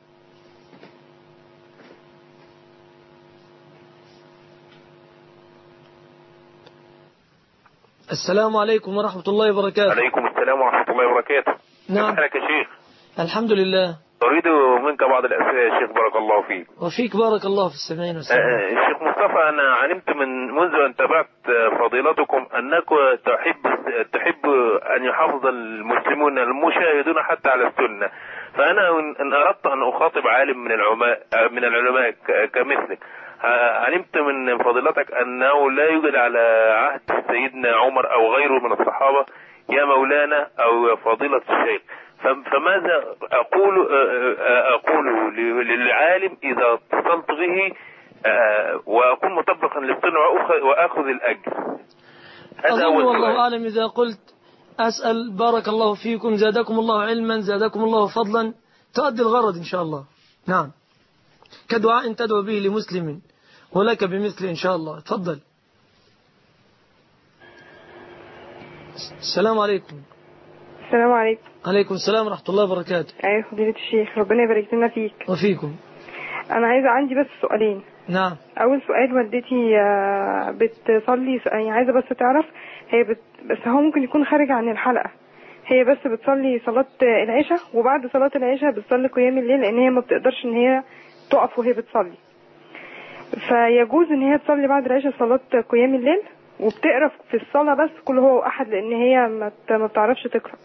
S2: السلام عليكم ورحمة الله وبركاته.
S3: عليكم السلام ورحمة الله وبركاته.
S2: نعم.
S3: كيف حالك يا شيخ؟
S2: الحمد لله.
S3: أريد منك بعض الأسئلة يا شيخ بارك الله فيك.
S2: وفيك بارك الله في السمعين والسمعين.
S3: الشيخ مصطفى، أنا علمت من منذ أن تابعت فضيلتكم أنك تحب تحب أن يحافظ المسلمون المشاهدون حتى على السنة، فأنا إن أردت أن أخاطب عالم من العلماء من العلماء كمثلك، علمت من فضيلتك أنه لا يوجد على عهد سيدنا عمر أو غيره من الصحابة يا مولانا أو فضيلة الشيخ، فماذا أقول أقول للعالم إذا اتصلت به وأكون مطبقا للسنة وأخذ الأجر؟ هذا
S2: أظن
S3: هو
S2: والله أعلم إذا قلت أسأل بارك الله فيكم زادكم الله علما زادكم الله فضلا تؤدي الغرض إن شاء الله. نعم، كدعاء تدعو به لمسلم ولك بمثل إن شاء الله. تفضل. السلام عليكم.
S4: السلام عليكم.
S2: عليكم السلام ورحمة الله وبركاته.
S4: أيها فضيلة الشيخ، ربنا يبارك لنا فيك
S2: وفيكم.
S4: أنا عايزة عندي بس سؤالين.
S2: نعم.
S4: أول سؤال، والدتي بتصلي، يعني عايزة بس تعرف هي بت... بس هو ممكن يكون خارج عن الحلقة، هي بس بتصلي صلاة العشاء وبعد صلاة العشاء بتصلي قيام الليل لأن هي ما بتقدرش إن هي تقف وهي بتصلي، فيجوز إن هي تصلي بعد العشاء صلاة قيام الليل وبتقرأ في الصلاة بس كل هو أحد لأن هي ما بتعرفش تقرأ.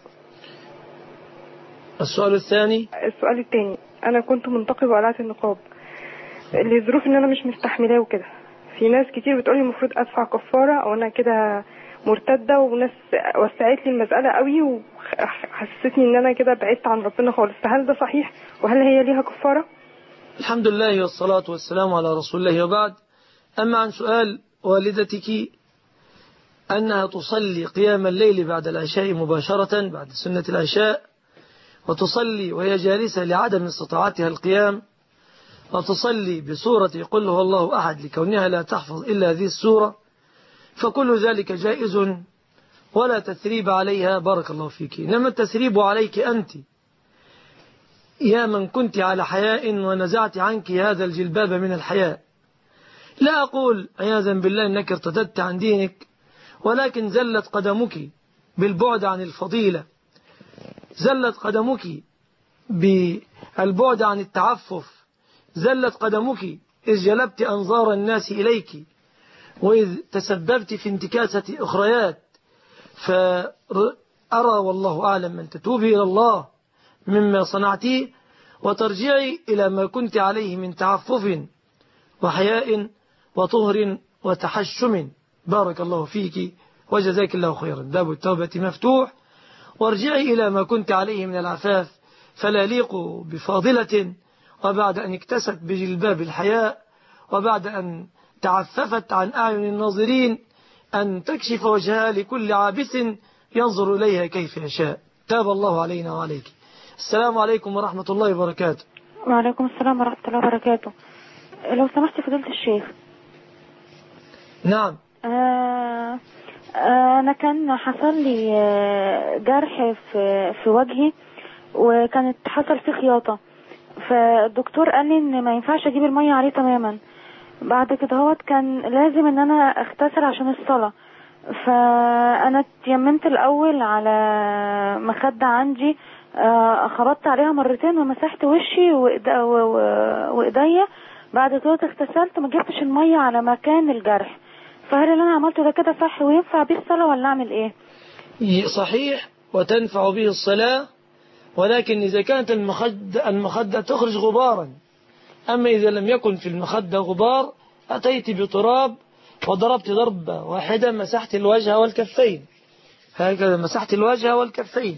S2: السؤال الثاني.
S4: السؤال الثاني، أنا كنت منتقبة وقلعت النقاب لظروف إن أنا مش مستحملاه وكده، في ناس كتير بتقولي المفروض أدفع كفارة أو أنا كده مرتدة، وناس وسعت لي المسألة قوي وحسستني إن أنا كده بعدت عن ربنا خالص، فهل ده صحيح وهل هي ليها كفارة؟
S2: الحمد لله والصلاة والسلام على رسول الله وبعد. أما عن سؤال والدتك أنها تصلي قيام الليل بعد العشاء مباشرة بعد سنة العشاء، وتصلي وهي جالسة لعدم استطاعتها القيام، وتصلي بسورة قل هو الله أحد لكونها لا تحفظ إلا هذه السورة، فكل ذلك جائز ولا تثريب عليها بارك الله فيك. إنما التثريب عليك أنت يا من كنت على حياء ونزعت عنك هذا الجلباب من الحياء. لا أقول عياذا بالله أنك ارتدت عن دينك، ولكن زلت قدمك بالبعد عن الفضيلة، زلت قدمك بالبعد عن التعفف، زلت قدمك إذ جلبت أنظار الناس إليك، وإذ تسببت في انتكاسة أخريات. فأرى والله أعلم أن تتوبي إلى الله مما صنعتيه وترجعي إلى ما كنت عليه من تعفف وحياء وطهر وتحشم بارك الله فيك وجزاك الله خيرا. باب التوبة مفتوح، وارجعي إلى ما كنت عليه من العفاف، فلا يليق بفاضلة وبعد أن اكتست بجلباب الحياء وبعد أن تعففت عن أعين الناظرين أن تكشف وجهها لكل عابس ينظر إليها كيف يشاء. تاب الله علينا وعليك. السلام عليكم ورحمة الله وبركاته.
S5: وعليكم السلام ورحمة الله وبركاته. لو سمحت فضيلة الشيخ.
S2: نعم.
S5: آه آه أنا كان حصل لي جرح في في وجهي، وكانت حصل فيه خياطة، فالدكتور قال لي إن ما ينفعش أجيب المية عليه تماما. بعد كده هوت كان لازم إن أنا أغتسل عشان الصلاة، فأنا تيممت الأول على مخدة عندي، خبطت عليها مرتين ومسحت وشي وإيديا، بعد كده اغتسلت ما جبتش المية على مكان الجرح، فهل اللي أنا عملته ده كده صح وينفع بيه الصلاة ولا أعمل إيه؟
S2: صحيح وتنفع به الصلاة، ولكن إذا كانت المخدة, المخدة تخرج غبارا، أما إذا لم يكن في المخدة غبار أتيت بتراب وضربت ضربة واحدة مسحت الوجه والكفين، هكذا مسحت الوجه والكفين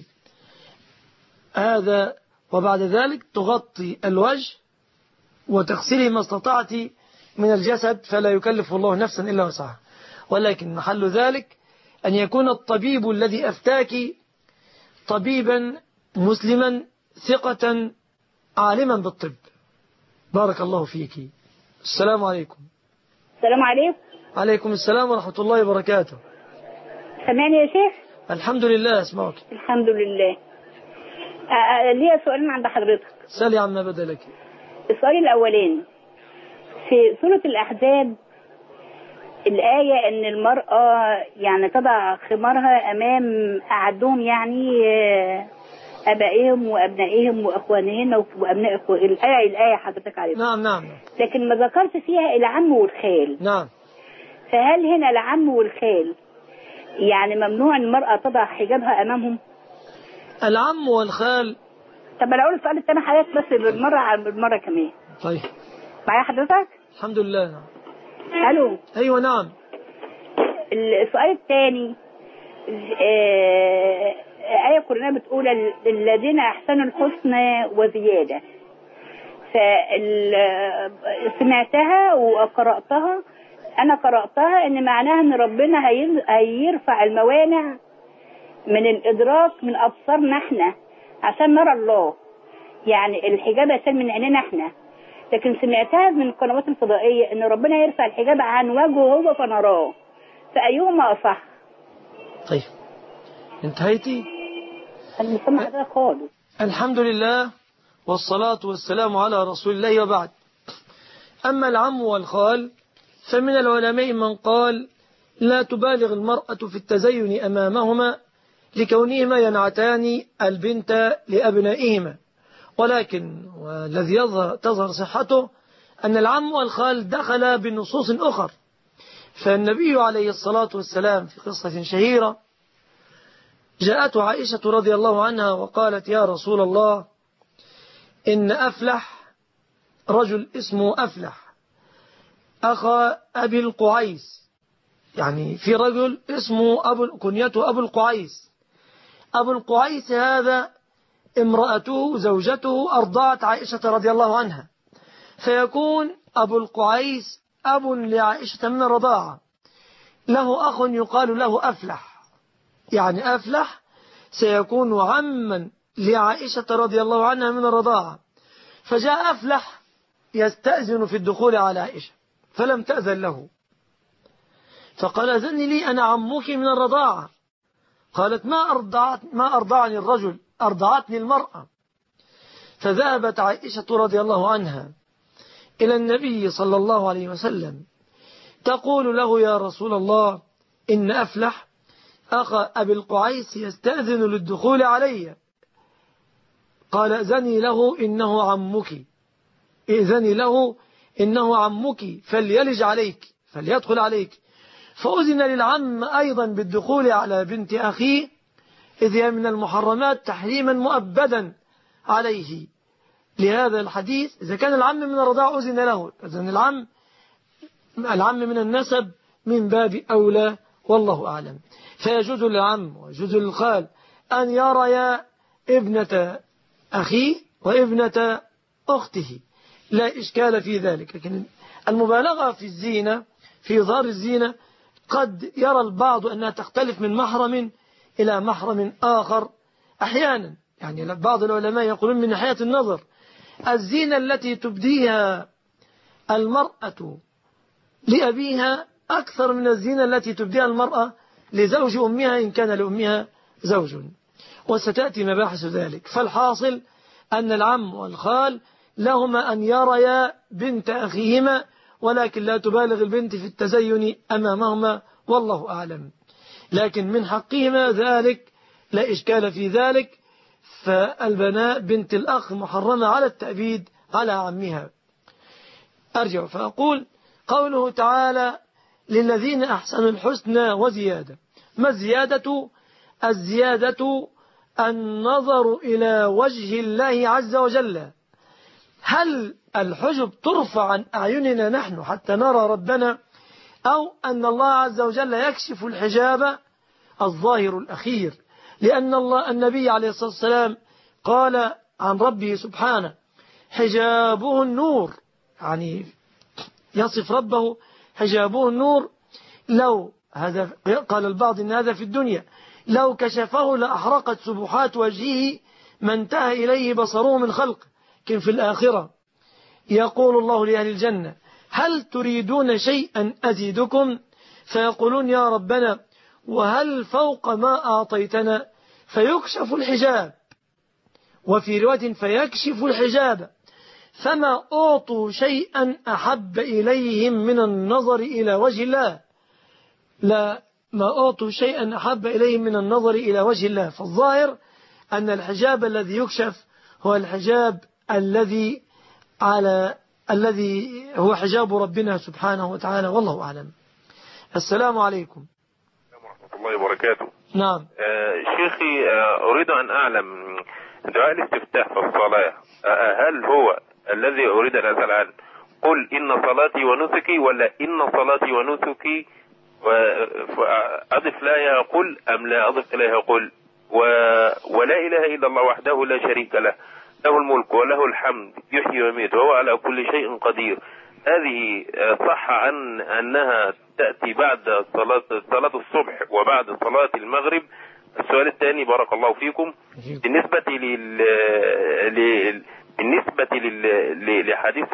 S2: هذا، وبعد ذلك تغطي الوجه وتغسلي ما استطعت من الجسد، فلا يكلف الله نفسا إلا وسعها، ولكن محل ذلك أن يكون الطبيب الذي أفتاك طبيبا مسلما ثقة عالما بالطب. بارك الله فيك. السلام عليكم.
S6: السلام عليكم.
S2: عليكم السلام ورحمة الله وبركاته.
S6: سامعني يا شيخ؟
S2: الحمد لله اسمعك.
S6: الحمد لله. ليا سؤالين عند حضرتك.
S2: سألي عما بدا لك.
S6: السؤال الأولاني في سورة الأحزاب الآية أن المرأة يعني تضع خمارها أمام أعدهم يعني ابائهم وابنائهم واخوانهن وابناء اخوه، الايه الايه حضرتك عارفها.
S2: نعم نعم.
S6: لكن ما ذكرش فيها العم والخال.
S2: نعم.
S6: فهل هنا العم والخال يعني ممنوع المرأة تضع حجابها امامهم؟
S2: العم والخال.
S6: طب انا اقول السؤال الثاني حضرتك بس بالمره بالمره كمان.
S2: طيب.
S6: معايا حضرتك؟
S2: الحمد لله. نعم.
S6: الو.
S2: ايوه نعم.
S6: السؤال الثاني آه... آية قرآنية بتقول الذين أحسنوا الحسنى وزيادة. فسمعتها وقرأتها، أنا قرأتها إن معناها إن ربنا هيرفع الموانع من الإدراك من أبصارنا إحنا عشان نرى الله، يعني الحجاب عشان من عينينا إحنا. لكن سمعتها من القنوات الفضائية إن ربنا يرفع الحجاب عن وجهه هو فنراه، فأيهما أصح؟
S2: طيب انتهيتي؟
S6: أه؟
S2: الحمد لله والصلاة والسلام على رسول الله وبعد. أما العم والخال فمن العلماء من قال لا تبالغ المرأة في التزين أمامهما لكونهما ينعتان البنت لأبنائهما، ولكن والذي يظهر تظهر صحته أن العم والخال دخل بنصوص أخر. فالنبي عليه الصلاة والسلام في قصة شهيرة جاءته عائشة رضي الله عنها وقالت يا رسول الله إن أفلح، رجل اسمه أفلح أخا أبي القعيس، يعني في رجل اسمه أبو كنيته أبو القعيس. أبو القعيس هذا امرأته زوجته أرضعت عائشة رضي الله عنها، فيكون أبو القعيس أب لعائشة من الرضاعة، له أخ يقال له أفلح، يعني أفلح سيكون عما لعائشة رضي الله عنها من الرضاعة. فجاء أفلح يستأذن في الدخول على عائشة فلم تأذن له، فقال أذني لي أنا عمك من الرضاعة. قالت ما أرضعت ما أرضعني الرجل، أرضعتني المرأة. فذهبت عائشة رضي الله عنها إلى النبي صلى الله عليه وسلم تقول له يا رسول الله إن أفلح أخا أبي القعيس يستأذن للدخول علي. قال أذني له إنه عمك، إذني له إنه عمك فليلج عليك فليدخل عليك. فأذن للعم أيضا بالدخول على بنت أخيه، إذ هي من المحرمات تحريما مؤبدا عليه. لهذا الحديث إذا كان العم من الرضاع أذن له، إذن العم العم من النسب من باب أولى، والله أعلم. فيجوز للعم ويجوز للخال أن يريا ابنة أخيه وابنة أخته، لا إشكال في ذلك. لكن المبالغة في الزينة في إظهار الزينة قد يرى البعض أنها تختلف من محرم إلى محرم آخر أحيانا. يعني بعض العلماء يقولون من ناحية النظر الزينة التي تبديها المرأة لأبيها أكثر من الزينة التي تبديها المرأة لزوج أمها إن كان لأمها زوج، وستأتي مباحث ذلك. فالحاصل أن العم والخال لهما أن يريا بنت أخيهما، ولكن لا تبالغ البنت في التزين أمامهما، والله أعلم. لكن من حقهما ذلك لا إشكال في ذلك. فالبناء بنت الأخ محرمة على التأبيد على عمها. أرجع فأقول قوله تعالى للذين أحسنوا الحسنى وزيادة. ما الزيادة؟ الزيادة النظر إلى وجه الله عز وجل. هل الحجب ترفع عن أعيننا نحن حتى نرى ربنا، أو أن الله عز وجل يكشف الحجاب؟ الظاهر الأخير، لأن الله النبي عليه الصلاة والسلام قال عن ربه سبحانه حجابه النور، يعني يصف ربه حجابه النور. لو هذا قال البعض إن هذا في الدنيا، لو كشفه لأحرقت سبحات وجهه ما انتهى إليه بصره من خلق. لكن في الآخرة يقول الله لأهل الجنة هل تريدون شيئا أزيدكم؟ فيقولون يا ربنا وهل فوق ما أعطيتنا؟ فيكشف الحجاب، وفي رواية فيكشف الحجاب، فما أعطوا شيئا أحب إليهم من النظر إلى وجه الله. لا ما أعطوا شيئا أحب إليهم من النظر إلى وجه الله. فالظاهر أن الحجاب الذي يكشف هو الحجاب الذي على الذي هو حجاب ربنا سبحانه وتعالى، والله أعلم. السلام عليكم
S3: ورحمة الله وبركاته.
S2: نعم.
S3: آه شيخي، آه أريد أن أعلم دعاء الاستفتاح في الصلاة، آه هل هو الذي أريد أن أسأل عنه قل إن صلاتي ونسكي، ولا إن صلاتي ونسكي أضف لها قل أم لا أضف إليها قل؟ ولا إله إلا الله وحده لا شريك له، له الملك وله الحمد يحيي ويميت وهو على كل شيء قدير. هذه صح عن أنها تأتي بعد صلاة صلاة الصبح وبعد صلاة المغرب. السؤال الثاني بارك الله فيكم، بالنسبة لل بالنسبة لل... لحديث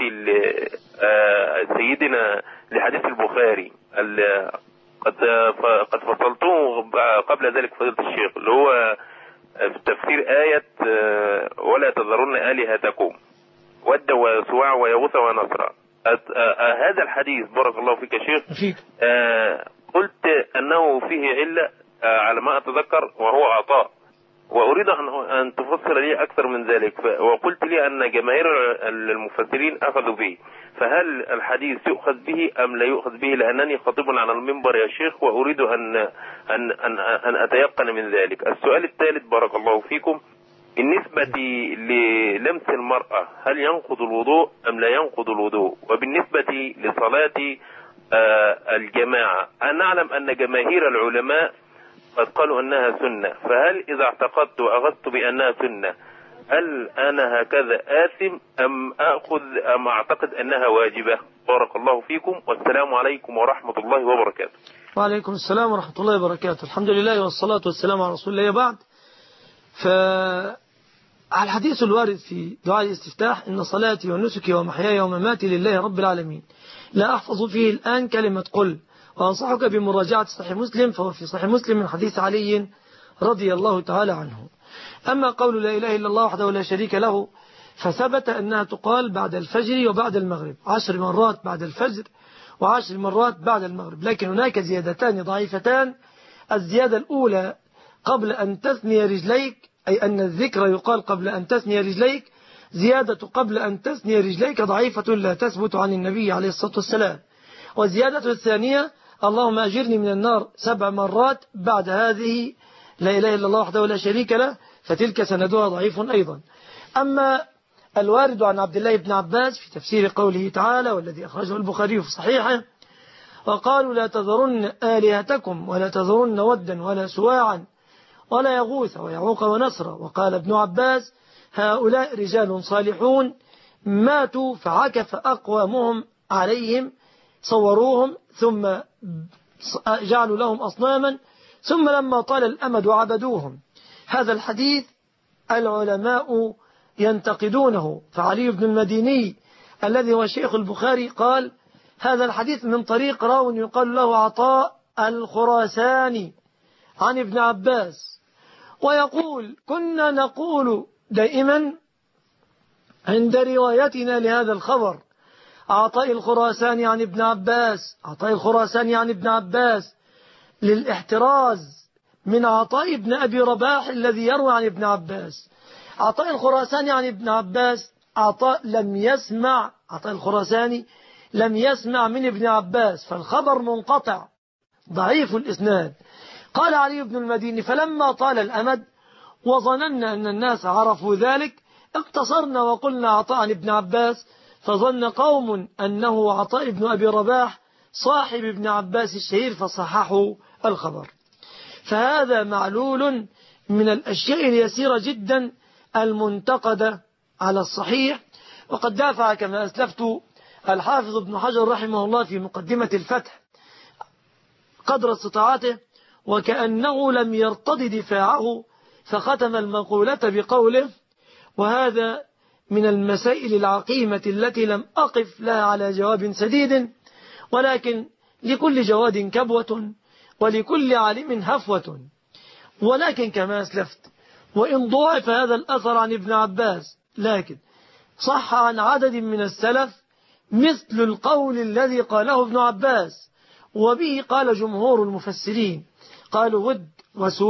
S3: سيدنا لحديث البخاري قد قد فصلته قبل ذلك فضيلة الشيخ، اللي هو في تفسير آية ولا تذرن آلهتكم ود وسواع ويغوث ونصرا. هذا الحديث بارك الله فيك يا شيخ قلت أنه فيه علة على ما أتذكر وهو عطاء، وأريد أن تفسر لي أكثر من ذلك، وقلت لي أن جماهير المفسرين أخذوا به، فهل الحديث يؤخذ به أم لا يؤخذ به؟ لأنني خطيب على المنبر يا شيخ وأريد أن أن أن, أن أتيقن من ذلك. السؤال الثالث بارك الله فيكم، بالنسبة للمس المرأة هل ينقض الوضوء أم لا ينقض الوضوء؟ وبالنسبة لصلاة الجماعة أنا نعلم أن جماهير العلماء قد قالوا أنها سنة، فهل إذا اعتقدت وأخذت بأنها سنة هل أنا هكذا آثم أم أخذ أم أعتقد أنها واجبة؟ بارك الله فيكم والسلام عليكم ورحمة الله وبركاته.
S2: وعليكم السلام ورحمة الله وبركاته. الحمد لله والصلاة والسلام على رسول الله. بعد فالحديث الوارد في دعاء الاستفتاح إن صلاتي ونسكي ومحياي ومماتي لله رب العالمين، لا أحفظ فيه الآن كلمة قل، وأنصحك بمراجعة صحيح مسلم، فهو في صحيح مسلم من حديث علي رضي الله تعالى عنه. أما قول لا إله إلا الله وحده لا شريك له فثبت أنها تقال بعد الفجر وبعد المغرب، عشر مرات بعد الفجر وعشر مرات بعد المغرب، لكن هناك زيادتان ضعيفتان. الزيادة الأولى قبل أن تثني رجليك، أي أن الذكر يقال قبل أن تثني رجليك، زيادة قبل أن تثني رجليك ضعيفة لا تثبت عن النبي عليه الصلاة والسلام. والزيادة الثانية اللهم أجرني من النار سبع مرات بعد هذه لا إله إلا الله وحده لا شريك له، فتلك سندها ضعيف أيضا. أما الوارد عن عبد الله بن عباس في تفسير قوله تعالى والذي أخرجه البخاري في صحيحه وقالوا لا تذرن آلهتكم ولا تذرن ودا ولا سواعا ولا يغوث ويعوق ونصرا، وقال ابن عباس هؤلاء رجال صالحون ماتوا فعكف أقوامهم عليهم صوروهم ثم جعلوا لهم أصناما ثم لما طال الأمد عبدوهم. هذا الحديث العلماء ينتقدونه، فعلي بن المديني الذي هو شيخ البخاري قال هذا الحديث من طريق راو يقال له عطاء الخراساني عن ابن عباس، ويقول كنا نقول دائما عند روايتنا لهذا الخبر عطاء الخراساني عن ابن عباس، عطاء الخراساني عن ابن عباس، للاحتراز من عطاء ابن أبي رباح الذي يروي عن ابن عباس. عطاء الخراساني عن ابن عباس عطاء لم يسمع، عطاء الخراساني لم يسمع من ابن عباس، فالخبر منقطع ضعيف الإسناد. قال علي بن المديني فلما طال الأمد وظننا أن الناس عرفوا ذلك اقتصرنا وقلنا عطاء عن ابن عباس، فظن قوم أنه عطاء ابن أبي رباح صاحب ابن عباس الشهير فصححوا الخبر. فهذا معلول من الأشياء اليسيرة جدا المنتقدة على الصحيح. وقد دافع كما أسلفت الحافظ ابن حجر رحمه الله في مقدمة الفتح قدر استطاعته، وكأنه لم يرتضي دفاعه فختم المقولة بقوله وهذا من المسائل العقيمة التي لم أقف لها على جواب سديد، ولكن لكل جواد كبوة ولكل عالم هفوة. ولكن كما أسلفت وإن ضعف هذا الأثر عن ابن عباس لكن صح عن عدد من السلف مثل القول الذي قاله ابن عباس، وبه قال جمهور المفسرين، قالوا ود وسواع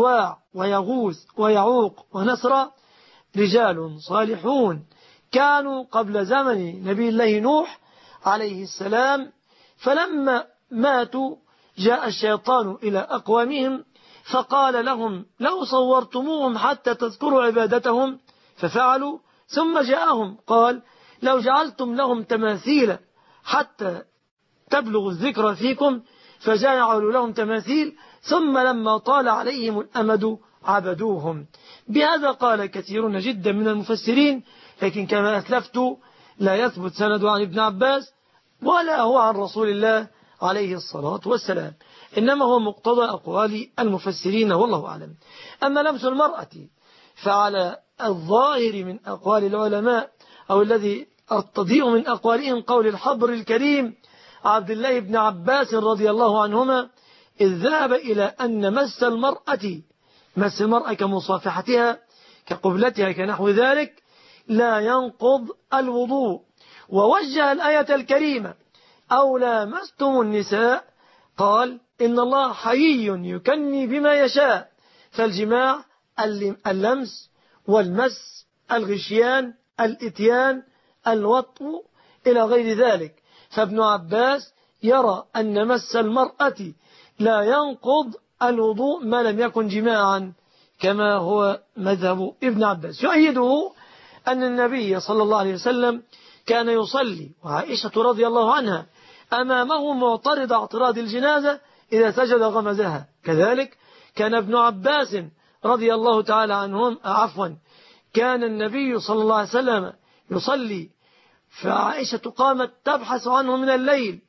S2: ويغوث ويعوق ونسر رجال صالحون كانوا قبل زمن نبي الله نوح عليه السلام، فلما ماتوا جاء الشيطان إلى أقوامهم فقال لهم لو صورتموهم حتى تذكروا عبادتهم ففعلوا، ثم جاءهم قال لو جعلتم لهم تماثيل حتى تبلغ الذكر فيكم فجعلوا لهم تماثيل، ثم لما طال عليهم الأمد عبدوهم. بهذا قال كثيرون جدا من المفسرين، لكن كما أسلفت لا يثبت سند عن ابن عباس ولا هو عن رسول الله عليه الصلاة والسلام، إنما هو مقتضى أقوال المفسرين والله أعلم. أما لمس المرأة فعلى الظاهر من أقوال العلماء أو الذي أرتضيه من أقوالهم قول الحبر الكريم عبد الله بن عباس رضي الله عنهما إذ ذهب إلى أن مس المرأة مس المرأة كمصافحتها كقبلتها كنحو ذلك لا ينقض الوضوء، ووجه الآية الكريمة أو لامستم النساء قال إن الله حيي يكني بما يشاء، فالجماع اللمس والمس الغشيان الإتيان الوطء إلى غير ذلك. فابن عباس يرى أن مس المرأة لا ينقض الوضوء ما لم يكن جماعا كما هو مذهب ابن عباس. يؤيده أن النبي صلى الله عليه وسلم كان يصلي وعائشة رضي الله عنها أمامه معترض اعتراض الجنازة إذا سجد غمزها، كذلك كان ابن عباس رضي الله تعالى عنهم عفوا كان النبي صلى الله عليه وسلم يصلي فعائشة قامت تبحث عنه من الليل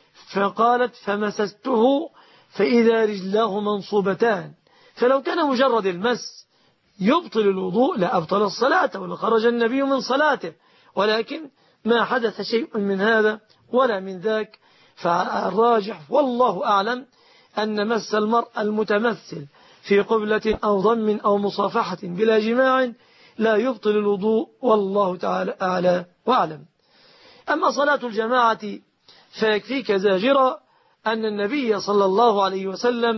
S2: فقالت فمسسته فإذا رجلاه منصوبتان، فلو كان مجرد المس يبطل الوضوء لأبطل الصلاة ولخرج النبي من صلاته، ولكن ما حدث شيء من هذا ولا من ذاك. فالراجح والله أعلم أن مس المرء المتمثل في قبلة أو ضم أو مصافحة بلا جماع لا يبطل الوضوء، والله تعالى أعلى وأعلم. أما صلاة الجماعة فيكفيك زاجرا أن النبي صلى الله عليه وسلم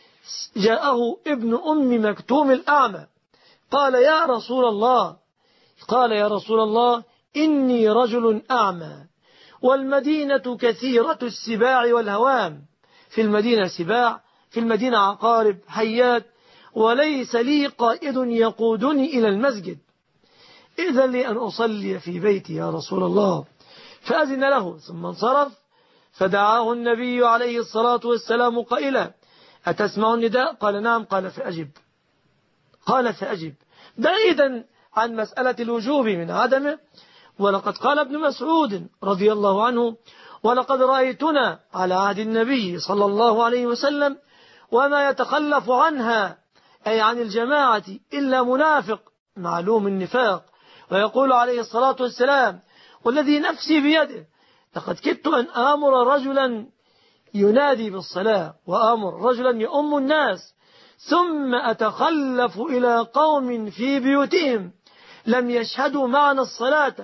S2: جاءه ابن أم مكتوم الأعمى قال يا رسول الله قال يا رسول الله إني رجل أعمى والمدينة كثيرة السباع والهوام، في المدينة سباع، في المدينة عقارب حيات، وليس لي قائد يقودني إلى المسجد، إذن لي أن أصلي في بيتي يا رسول الله. فأذن له ثم انصرف، فدعاه النبي عليه الصلاة والسلام قائلا أتسمع النداء؟ قال نعم. قال فأجب قال فأجب بعيدا عن مسألة الوجوب من عدمه. ولقد قال ابن مسعود رضي الله عنه ولقد رأيتنا على عهد النبي صلى الله عليه وسلم وما يتخلف عنها أي عن الجماعة إلا منافق معلوم النفاق، ويقول عليه الصلاة والسلام والذي نفسي بيده لقد كدت أن آمر رجلا ينادي بالصلاة وآمر رجلا يؤم الناس ثم أتخلف إلى قوم في بيوتهم لم يشهدوا معنا الصلاة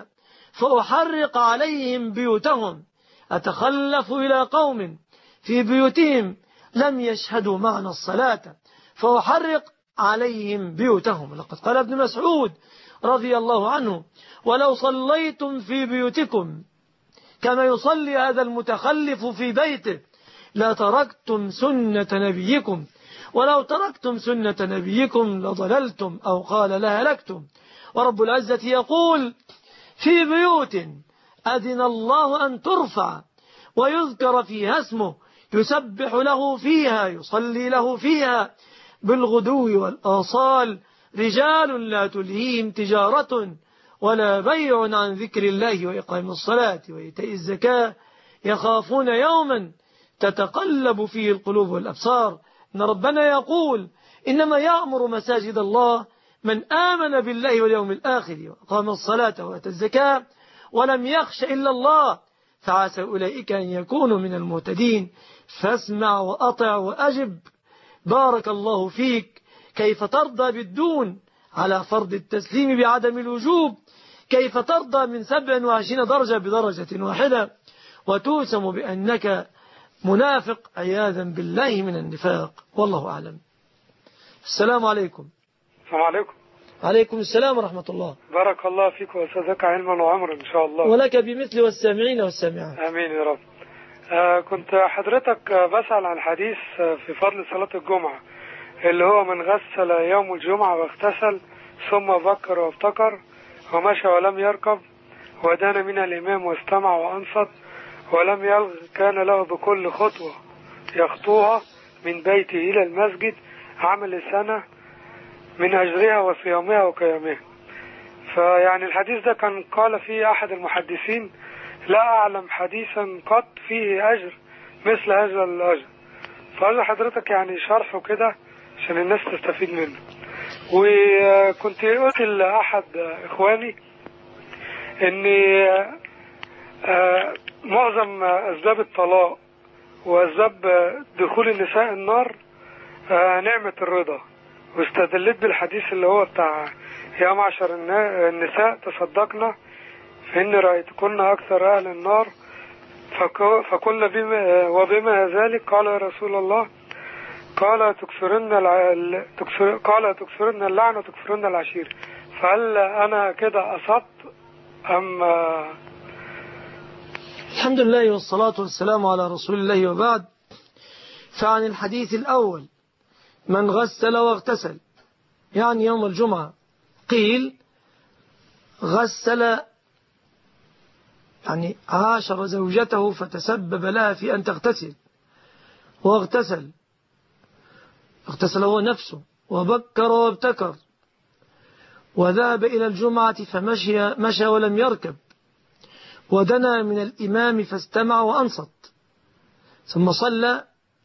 S2: فأحرق عليهم بيوتهم. أتخلف إلى قوم في بيوتهم لم يشهدوا معنا الصلاة فأحرق عليهم بيوتهم. لقد قال ابن مسعود رضي الله عنه ولو صليتم في بيوتكم كما يصلي هذا المتخلف في بيته لا تركتم سنة نبيكم، ولو تركتم سنة نبيكم لضللتم أو قال لهلكتم. ورب العزة يقول في بيوت أذن الله أن ترفع ويذكر فيها اسمه يسبح له فيها يصلي له فيها بالغدو والآصال رجال لا تلهيهم تجارة ولا بيع عن ذكر الله وإقام الصلاة وإيتاء الزكاة يخافون يوما تتقلب فيه القلوب والأبصار. إن ربنا يقول إنما يأمر مساجد الله من آمن بالله واليوم الآخر وأقام الصلاة وآتى الزكاة ولم يخش إلا الله فعسى أولئك أن يكونوا من المهتدين. فاسمع وأطع وأجب. بارك الله فيك. كيف ترضى بالدون على فرض التسليم بعدم الوجوب؟ كيف ترضى من سبع وعشرين درجة بدرجة واحدة وتوسم بأنك منافق عياذا بالله من النفاق؟ والله أعلم. السلام عليكم.
S7: السلام عليكم.
S2: عليكم السلام ورحمة الله.
S7: بارك الله فيك وأسعدك علما وعمرا إن شاء الله.
S2: ولك بمثل والسامعين والسامعات.
S7: آمين يا رب. آه كنت حضرتك آه بسأل عن الحديث آه في فضل صلاة الجمعة اللي هو من غسل يوم الجمعة واغتسل ثم بكر وابتكر ومشى ولم يركب ودان من الإمام واستمع وأنصت ولم يلغ كان له بكل خطوة يخطوها من بيته إلى المسجد عمل سنة من أجرها وصيامها وقيامها. فيعني الحديث ده كان قال فيه أحد المحدثين لا أعلم حديثا قط فيه أجر مثل هذا الأجر. فأجر حضرتك يعني شرحه كده عشان الناس تستفيد منه. وكنت قلت لأحد إخواني أن معظم أسباب الطلاق وأسباب دخول النساء النار نعمة الرضا، واستدلت بالحديث اللي هو بتاع يا معشر النساء تصدقنا فإن رأيتكن أكثر أهل النار فقلنا بما وبما ذلك قال يا رسول الله قال تكثرن الع... تكثر... قال تكثرن اللعنة وتكثرن العشير. فهل أنا كده أصبت أم؟
S2: الحمد لله والصلاة والسلام على رسول الله وبعد. فعن الحديث الأول من غسل واغتسل يعني يوم الجمعة قيل غسل يعني عاشر زوجته فتسبب لها في أن تغتسل، واغتسل اغتسل هو نفسه وبكر وابتكر وذهب إلى الجمعة فمشي مشى ولم يركب ودنا من الإمام فاستمع وأنصت ثم صلى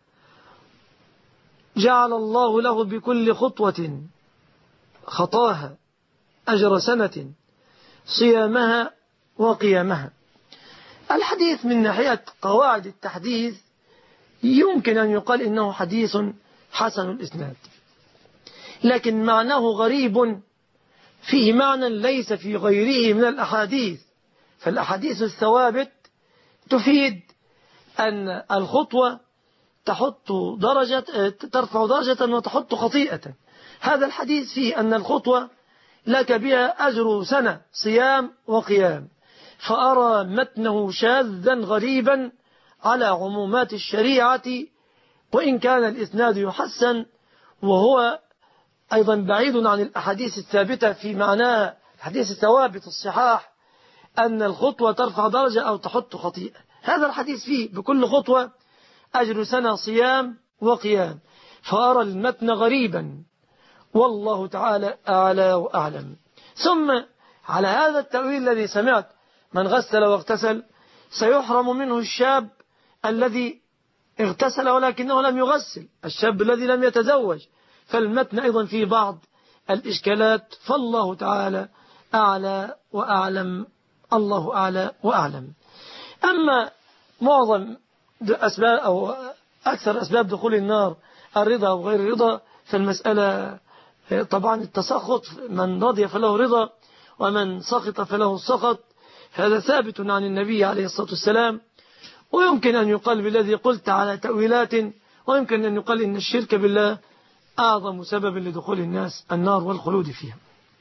S2: جعل الله له بكل خطوة خطاها أجر سنة صيامها وقيامها. الحديث من ناحية قواعد التحديث يمكن أن يقال إنه حديث حسن الإسناد، لكن معناه غريب فيه معنى ليس في غيره من الأحاديث. فالأحاديث الثوابت تفيد أن الخطوة تحط درجة ترفع درجة وتحط خطيئة. هذا الحديث فيه أن الخطوة لك بها أجر سنة صيام وقيام، فأرى متنه شاذا غريبا على عمومات الشريعة، وإن كان الإسناد يحسن وهو أيضا بعيد عن الأحاديث الثابتة في معناه الحديث الثوابت الصحاح أن الخطوة ترفع درجة أو تحط خطيئة. هذا الحديث فيه بكل خطوة أجر سنة صيام وقيام، فأرى المتن غريبا والله تعالى أعلى وأعلم. ثم على هذا التأويل الذي سمعت من غسل واغتسل سيحرم منه الشاب الذي اغتسل ولكنه لم يغسل، الشاب الذي لم يتزوج، فالمتن أيضا فيه بعض الإشكالات، فالله تعالى أعلى وأعلم، الله أعلى وأعلم. أما معظم أسباب أو أكثر أسباب دخول النار الرضا أو غير الرضا، فالمسألة طبعا التسخط، من رضي فله رضا ومن سخط فله السخط، هذا ثابت عن النبي عليه الصلاة والسلام. ويمكن أن يقال بالذي قلت على تأويلات، ويمكن أن يقال إن الشرك بالله أعظم سبب لدخول الناس النار والخلود فيها.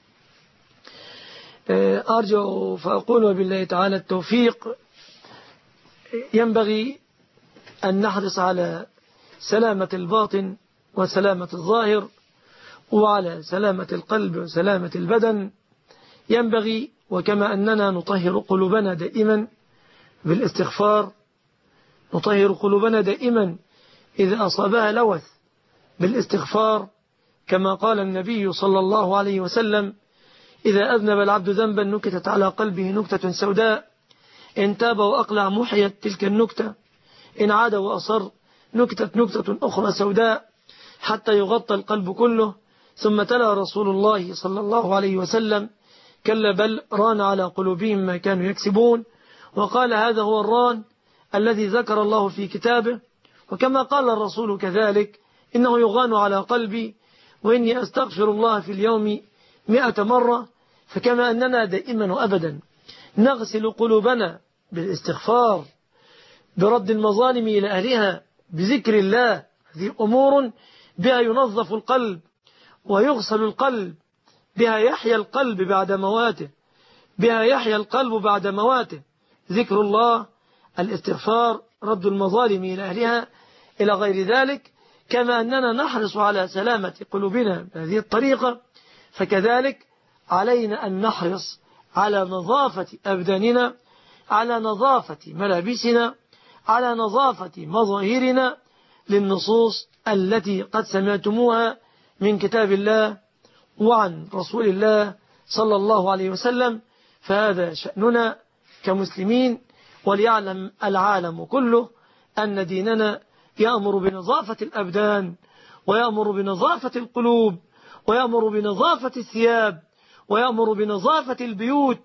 S2: أرجو فأقول وبالله تعالى التوفيق. ينبغي أن نحرص على سلامة الباطن وسلامة الظاهر وعلى سلامة القلب وسلامة البدن. ينبغي وكما أننا نطهر قلوبنا دائما بالاستغفار، نطهر قلوبنا دائما إذا أصابها لوث بالاستغفار، كما قال النبي صلى الله عليه وسلم إذا أذنب العبد ذنبا نكتت على قلبه نكتة سوداء، إن تاب وأقلع محيت تلك النكتة، إن عاد وأصر نكتت نكتة أخرى سوداء حتى يغطى القلب كله. ثم تلا رسول الله صلى الله عليه وسلم كلا بل ران على قلوبهم ما كانوا يكسبون، وقال هذا هو الران الذي ذكر الله في كتابه. وكما قال الرسول كذلك إنه يغان على قلبي وإني أستغفر الله في اليوم مئة مرة. فكما أننا دائما وأبدا نغسل قلوبنا بالاستغفار، برد المظالم إلى أهلها، بذكر الله، هذه أمور بها ينظف القلب ويغسل القلب، بها يحيا القلب بعد مواته، بها يحيا القلب بعد مواته. ذكر الله، الاستغفار، رد المظالم إلى أهلها، إلى غير ذلك. كما أننا نحرص على سلامة قلوبنا بهذه الطريقة، فكذلك علينا أن نحرص على نظافة أبداننا، على نظافة ملابسنا، على نظافة مظاهرنا للنصوص التي قد سمعتموها من كتاب الله وعن رسول الله صلى الله عليه وسلم. فهذا شأننا كمسلمين، وليعلم العالم كله أن ديننا يأمر بنظافة الأبدان، ويأمر بنظافة القلوب، ويأمر بنظافة الثياب، ويأمر بنظافة البيوت.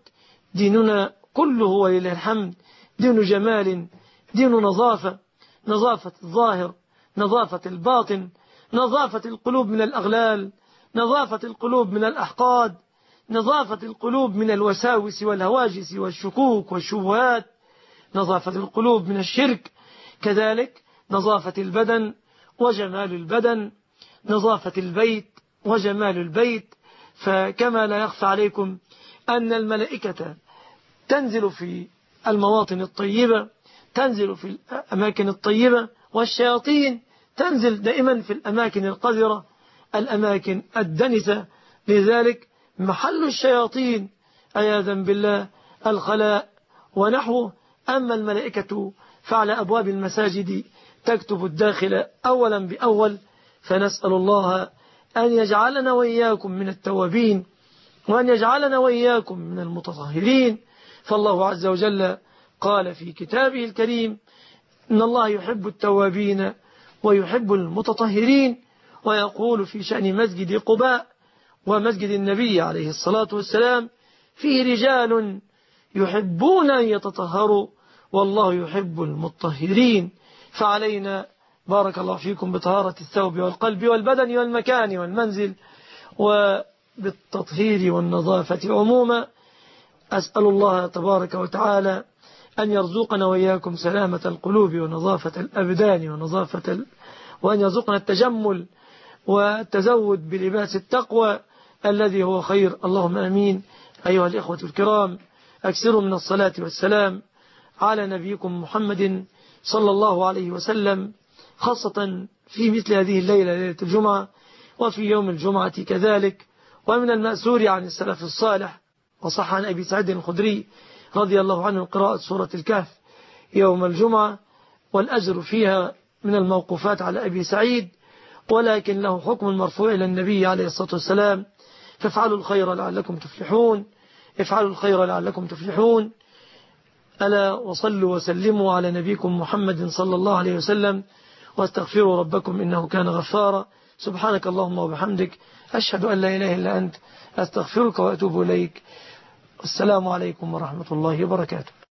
S2: ديننا كله ولله الحمد دين جمال، دين نظافة، نظافة الظاهر، نظافة الباطن، نظافة القلوب من الأغلال، نظافة القلوب من الأحقاد، نظافة القلوب من الوساوس والهواجس والشكوك والشبهات، نظافة القلوب من الشرك، كذلك نظافة البدن وجمال البدن، نظافة البيت وجمال البيت. فكما لا يخفى عليكم أن الملائكة تنزل في المواطن الطيبة، تنزل في الأماكن الطيبة، والشياطين تنزل دائما في الأماكن القذرة، الأماكن الدنسة. لذلك محل الشياطين عياذا بالله الخلاء ونحوه. أما الملائكة فعلى أبواب المساجد تكتب الداخل أولا بأول. فنسأل الله أن يجعلنا وإياكم من التوابين، وأن يجعلنا وإياكم من المتطهرين. فالله عز وجل قال في كتابه الكريم: إن الله يحب التوابين ويحب المتطهرين. ويقول في شأن مسجد قباء ومسجد النبي عليه الصلاة والسلام: فيه رجال يحبون أن يتطهروا والله يحب المطهرين. فعلينا بارك الله فيكم بطهارة الثوب والقلب والبدن والمكان والمنزل، وبالتطهير والنظافة عموما. أسأل الله تبارك وتعالى أن يرزقنا وإياكم سلامة القلوب ونظافة الأبدان ونظافة ال... وأن يرزقنا التجمل والتزود بلباس التقوى الذي هو خير. اللهم أمين. أيها الإخوة الكرام، أكثروا من الصلاة والسلام على نبيكم محمد صلى الله عليه وسلم، خاصة في مثل هذه الليلة، ليلة الجمعة، وفي يوم الجمعة كذلك. ومن المأسور عن السلف الصالح وصح عن أبي سعيد الخدري رضي الله عنه قراءة سورة الكهف يوم الجمعة، والأجر فيها من الموقوفات على أبي سعيد، ولكن له حكم المرفوع إلى النبي عليه الصلاة والسلام. فافعلوا الخير لعلكم تفلحون، افعلوا الخير لعلكم تفلحون. ألا وصلوا وسلموا على نبيكم محمد صلى الله عليه وسلم، واستغفروا ربكم إنه كان غفارا. سبحانك اللهم وبحمدك، أشهد أن لا إله إلا أنت، أستغفرك وأتوب إليك. السلام عليكم ورحمة الله وبركاته.